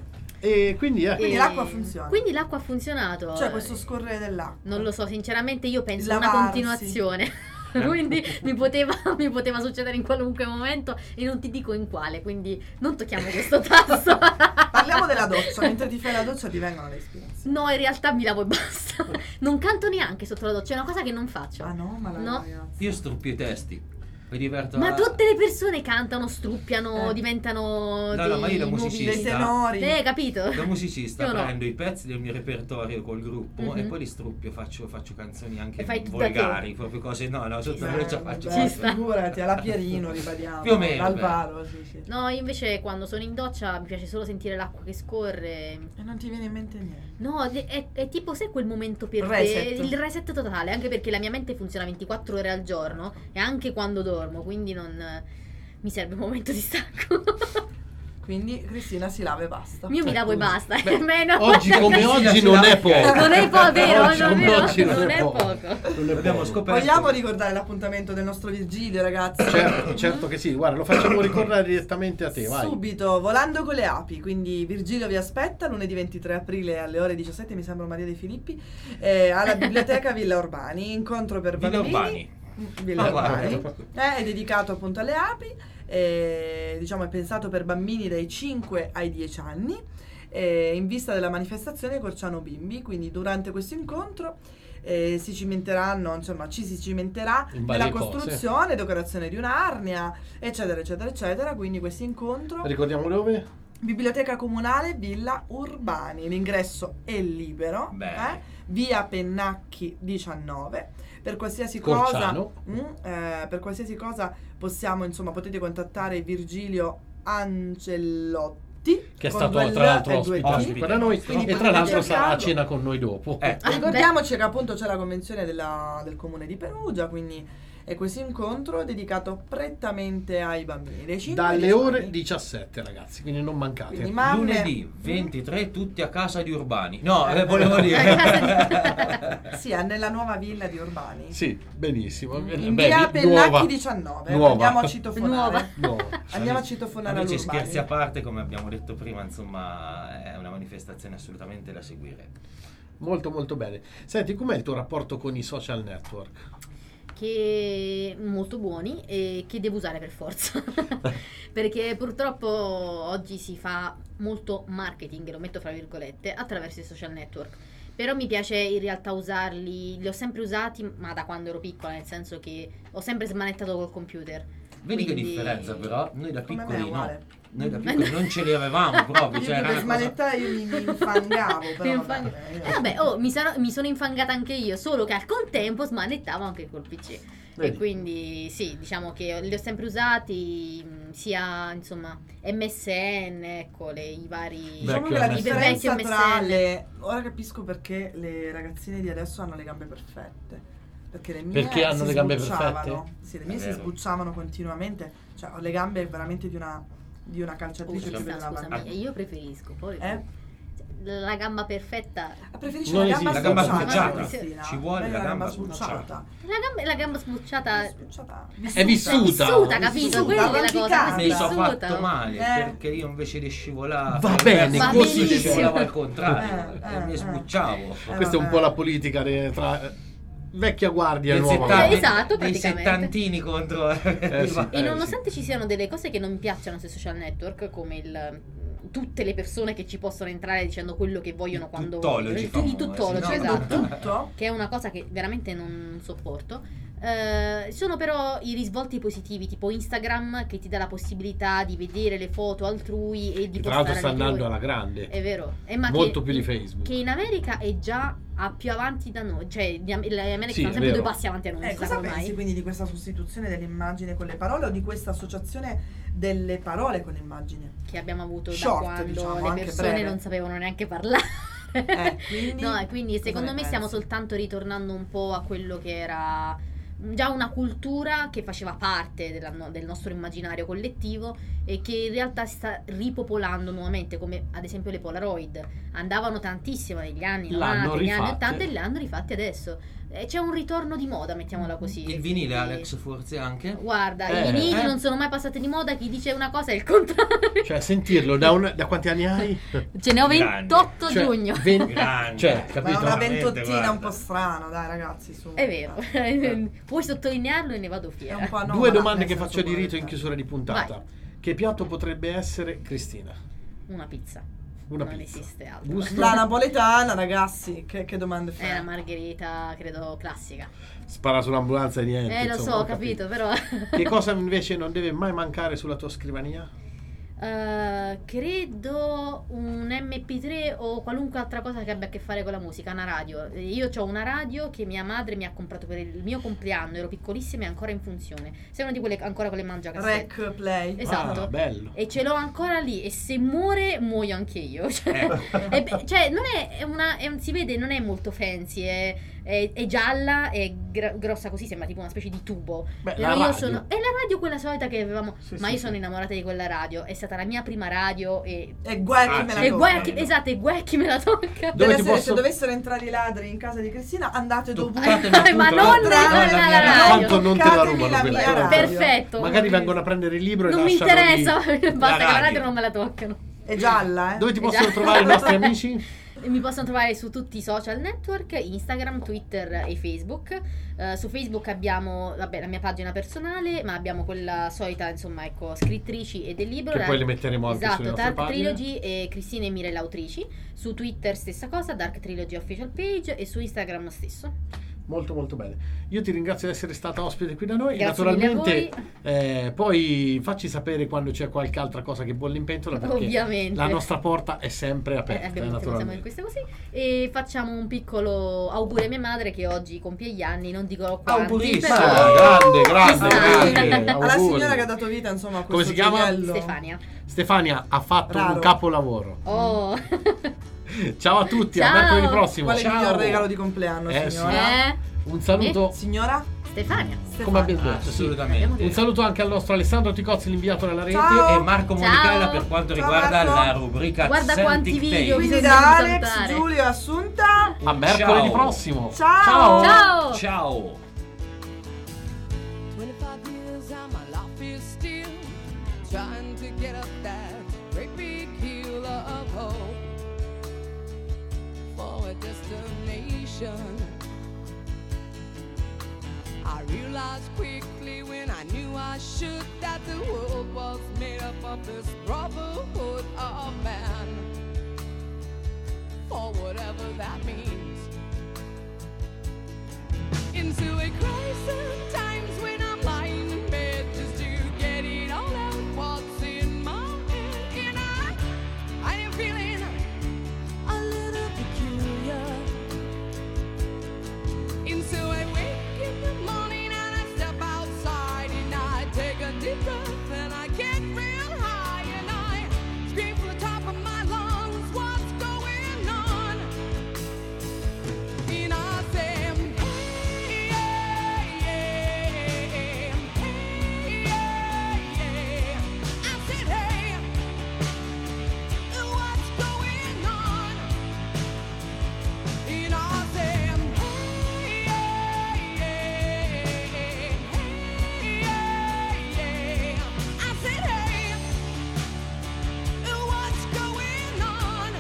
E quindi Quindi E- l'acqua funziona. Quindi l'acqua ha funzionato. Cioè questo scorrere dell'acqua. Non lo so, sinceramente io penso Il a una lavarsi. continuazione. Quindi mi poteva succedere in qualunque momento e non ti dico in quale, quindi non tocchiamo questo tasto. Parliamo della doccia. Mentre ti fai la doccia ti vengono le ispirazioni. No, in realtà mi lavo e basta. Non canto neanche sotto la doccia, è una cosa che non faccio. Ah no, ma No. ragazzi. Io struppio i testi. Mi diverto Ma a- tutte le persone cantano, struppiano, Eh. diventano No, no, ma io da nuovi- musicista- Dei tenori. capito? Da musicista Io no. prendo i pezzi del mio repertorio col gruppo Mhm. e poi li struppio, faccio canzoni anche E fai tutto da volgari, proprio cose, no, sotto la doccia faccio Ci sta. Figurati, alla Pierino ripariamo. Più o meno, L'Alvaro, sì. No, io invece quando sono in doccia mi piace solo sentire l'acqua che scorre. E non ti viene in mente niente. No, è tipo sai quel momento per Reset. te, il reset totale, anche perché la mia mente funziona 24 ore al giorno e anche quando dormo, quindi non mi serve un momento di stacco. Quindi Cristina si lava e basta. Io mi lavo e basta. Beh, Almeno- oggi come oggi non è poco. Non è poco, vero? Oggi come vero? oggi Non è poco. Non è Abbiamo poco. scoperto. Vogliamo ricordare l'appuntamento del nostro Virgilio, ragazzi? Certo che sì, guarda, lo facciamo ricordare direttamente a te, vai. Subito, volando con le api. Quindi Virgilio vi aspetta lunedì 23 aprile alle ore 17, mi sembra Maria De Filippi, alla biblioteca Villa Urbani. Incontro per Villa bambini. Urbani. Villa Ah, Urbani. guarda. È dedicato appunto alle api. Diciamo è pensato per bambini dai 5 ai 10 anni. In vista della manifestazione Corciano Bimbi. Quindi durante questo incontro si cimenteranno, insomma ci si cimenterà In varie nella cose. costruzione, decorazione di un'arnia, eccetera eccetera eccetera. Quindi questo incontro Ricordiamo dove? Biblioteca Comunale Villa Urbani, l'ingresso è libero, Bene. via Pennacchi 19. Per qualsiasi Corciano. cosa potete contattare Virgilio Angellotti, Che è con stato due L tra l'altro e due T. ospite da noi, Quindi e tra potete l'altro sarà a cercarlo. cena con noi dopo. Ricordiamoci che appunto c'è la convenzione del comune di Perugia, quindi è questo incontro dedicato prettamente ai bambini dei 5 ai Dalle 10 ore anni. 17, ragazzi, quindi non mancate. Quindi mamme, Lunedì 23 tutti a casa di Urbani. No, volevo dire. sì, è nella nuova villa di Urbani. Sì, benissimo. In Beh, via Pennacchi nuova. 19. Nuova. Andiamo a citofonare. Nuova. Andiamo a citofonare Amici, all'Urbani. scherzi a parte, come abbiamo detto prima, insomma, è una manifestazione assolutamente da seguire. Molto molto bene. Senti, com'è il tuo rapporto con i social network? Che molto buoni e che devo usare per forza perché purtroppo oggi si fa molto marketing, lo metto fra virgolette, attraverso i social network, però mi piace in realtà usarli, li ho sempre usati ma da quando ero piccola, nel senso che ho sempre smanettato col computer. Vedi che Quindi- differenza però? Noi da Come me, piccoli no. uguale. Noi da piccoli non ce li avevamo proprio. Io Cioè, era per una cosa- smanettare io mi infangavo, però Infang- vabbè, vabbè, mi sono infangata anche io, solo che al contempo smanettavo anche col PC. Vedi? E quindi sì, diciamo che li ho sempre usati, sia insomma MSN, ecco, i vari... Diciamo Vecchio che la MSN. differenza Vecchio tra MSN. le... Ora capisco perché le ragazzine di adesso hanno le gambe perfette. Perché le mie Perché hanno si le gambe sbucciavano. perfette? Sì, le mie È si vero. sbucciavano continuamente. Cioè, ho le gambe veramente di una calciatrice più Chissà, della scusami, io preferisco poi la gamba perfetta. Preferisci Non la gamba esiste. La gamba sbucciata, sbucciata. Cristina? Ci vuole Meglio la gamba sbucciata. La gamba sbucciata È vissuta. vissuta, capito? Quella è la cosa, arrampicata. Mi sono vissuta. fatto male perché io invece di scivolare Va bene, Va così benissimo. scivolavo al contrario e mi eh. sbucciavo. Questa è un po' la politica tra vecchia guardia e Dei nuova settanti- guardia. Esatto, dei praticamente. settantini contro sì. E nonostante ci siano delle cose che non mi piacciono sui social network, come tutte le persone che ci possono entrare dicendo quello che vogliono quando tuttologi vogliono, i famosi, tuttologi, no? esatto, tutto. che è una cosa che veramente non sopporto. Sono però i risvolti positivi, tipo Instagram che ti dà la possibilità di vedere le foto altrui e di Tra l'altro postare sta le tue. andando alla grande. È vero, ma Molto che, più di Facebook. che in America è già più avanti da noi, cioè le Americhe Sì, sono è sempre vero. due passi avanti a noi, non si sa Cosa come pensi mai. quindi di questa sostituzione dell'immagine con le parole o di questa associazione delle parole con le immagini? Che abbiamo avuto Short, da quando diciamo, le anche persone breve. non sapevano neanche parlare. Quindi, No, e quindi cosa secondo ne me stiamo pensi? soltanto ritornando un po' a quello che era già una cultura che faceva parte del nostro immaginario collettivo e che in realtà si sta ripopolando nuovamente, come ad esempio le Polaroid. Andavano tantissimo negli anni L'hanno 90, negli anni rifatte. 80 e le hanno rifatti adesso. C'è un ritorno di moda, mettiamola così. Il vinile, Quindi- Alex, forse anche. Guarda, i vinili eh. non sono mai passati di moda, chi dice una cosa è il contrario. Cioè, sentirlo da quanti anni hai? Ce ne ho Grande. 28 Cioè, giugno. Grande. Cioè, Ma capito? una Veramente, ventottina guarda. un po' strana, dai ragazzi, su. È vero, puoi sottolinearlo e ne vado È un fiera. po' anomala, Due domande nel che senso faccio di rito in corretto. chiusura di puntata. Vai. Che piatto potrebbe essere, Cristina? Una pizza. Una non pizza. esiste altro. Gusto? La napoletana, ragazzi, che domande È una fai? margherita, credo, classica. Spara sull'ambulanza e niente. Lo insomma, so, ho ho capito, però... Che cosa invece non deve mai mancare sulla tua scrivania? Credo un MP3 o qualunque altra cosa che abbia a che fare con la musica, una radio. Io ho una radio che mia madre mi ha comprato per il mio compleanno, ero piccolissima e ancora in funzione. Sei una di quelle ancora con le mangiacassette. Rec play. Esatto. Ah, bello. E ce l'ho ancora lì e se muore muoio anche io. Cioè non si vede, non è molto fancy, è gialla, è grossa così, sembra tipo una specie di tubo. Beh, Però la io radio. sono è la radio quella solita che avevamo, Sì, ma sì, io sì. sono innamorata di quella radio, è stata la mia prima radio e E guai me la e tocca. esatto, e guai chi me la tocca. Dove ti Se posso- dovessero entrare i ladri in casa di Cristina, andate dovunque. Ma Tra non l'altro, nella la mia- radio. tanto non te la Toccatemi rubano la quella mia radio. Perfetto. Magari vengono a prendere il libro e Non mi lasciano lì. interessa, basta che la radio. radio non me la toccano. È gialla, Dove ti È possono già- trovare i nostri amici? Mi possono trovare su tutti i social network, Instagram, Twitter e Facebook. Su Facebook abbiamo la mia pagina personale, ma abbiamo quella solita, insomma, ecco, scrittrici e del libro. Che poi le metteremo anche sulle Esatto, nostre Dark pagine. Trilogy e Cristina e Mire l'autrici. Su Twitter stessa cosa, Dark Trilogy Official Page e su Instagram stesso. Molto molto bene. Io ti ringrazio di essere stata ospite qui da noi. Grazie mille a Naturalmente poi facci sapere quando c'è qualche altra cosa che bolle in pentola, perché Ovviamente. la nostra porta è sempre aperta. Abbiamo siamo in naturalmente. queste così. E facciamo un piccolo augurio a mia madre che oggi compie gli anni, non dico quanti, Augurissimo. Grande, grande, Dai. grande. Alla Auguri. signora che ha dato vita, insomma, a questo Come si chiama? gioiello. Stefania. Stefania ha fatto Raro. un capolavoro. Oh. Ciao a tutti, a Ciao. mercoledì prossimo. Quale Ciao. miglior regalo di compleanno, signora? Un saluto, Signora? Stefania. come abbiamo detto, sì. Assolutamente. Un saluto anche al nostro Alessandro Ticozzi, l'inviato della rete. Ciao. E Marco Ciao. Monicella per quanto Ciao, riguarda Marco. la rubrica Guarda Celtic quanti video Tales. Quindi bisogna da Alex, salutare. Giulio e Assunta. A mercoledì Ciao. prossimo. Ciao. Ciao. Ciao. 25 years and my life is still trying to get up that great big hill of hope for a destination. I realized quickly when I knew I should that the world was made up of this brotherhood of man, for whatever that means. Into a crisis times when I'm lying in bed just to get it all out what's in my head, and I am feeling a little peculiar. And so I wake in the morning and I step outside and I take a deep breath and I get real high and I scream from the top of my lungs, what's going on? And I say, hey, yeah, yeah, hey, yeah, yeah. I said, hey, what's going on? And I say, hey, yeah, yeah, hey, yeah, yeah. I said, hey, what's going on?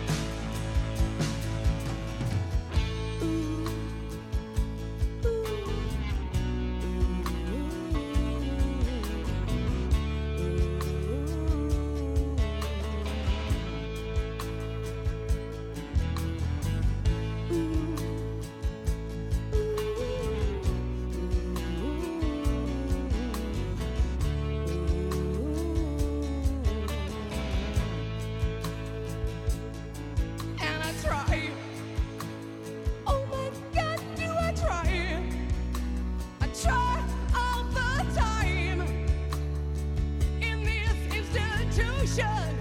And I try. Oh my God, do I try? I try all the time in this institution.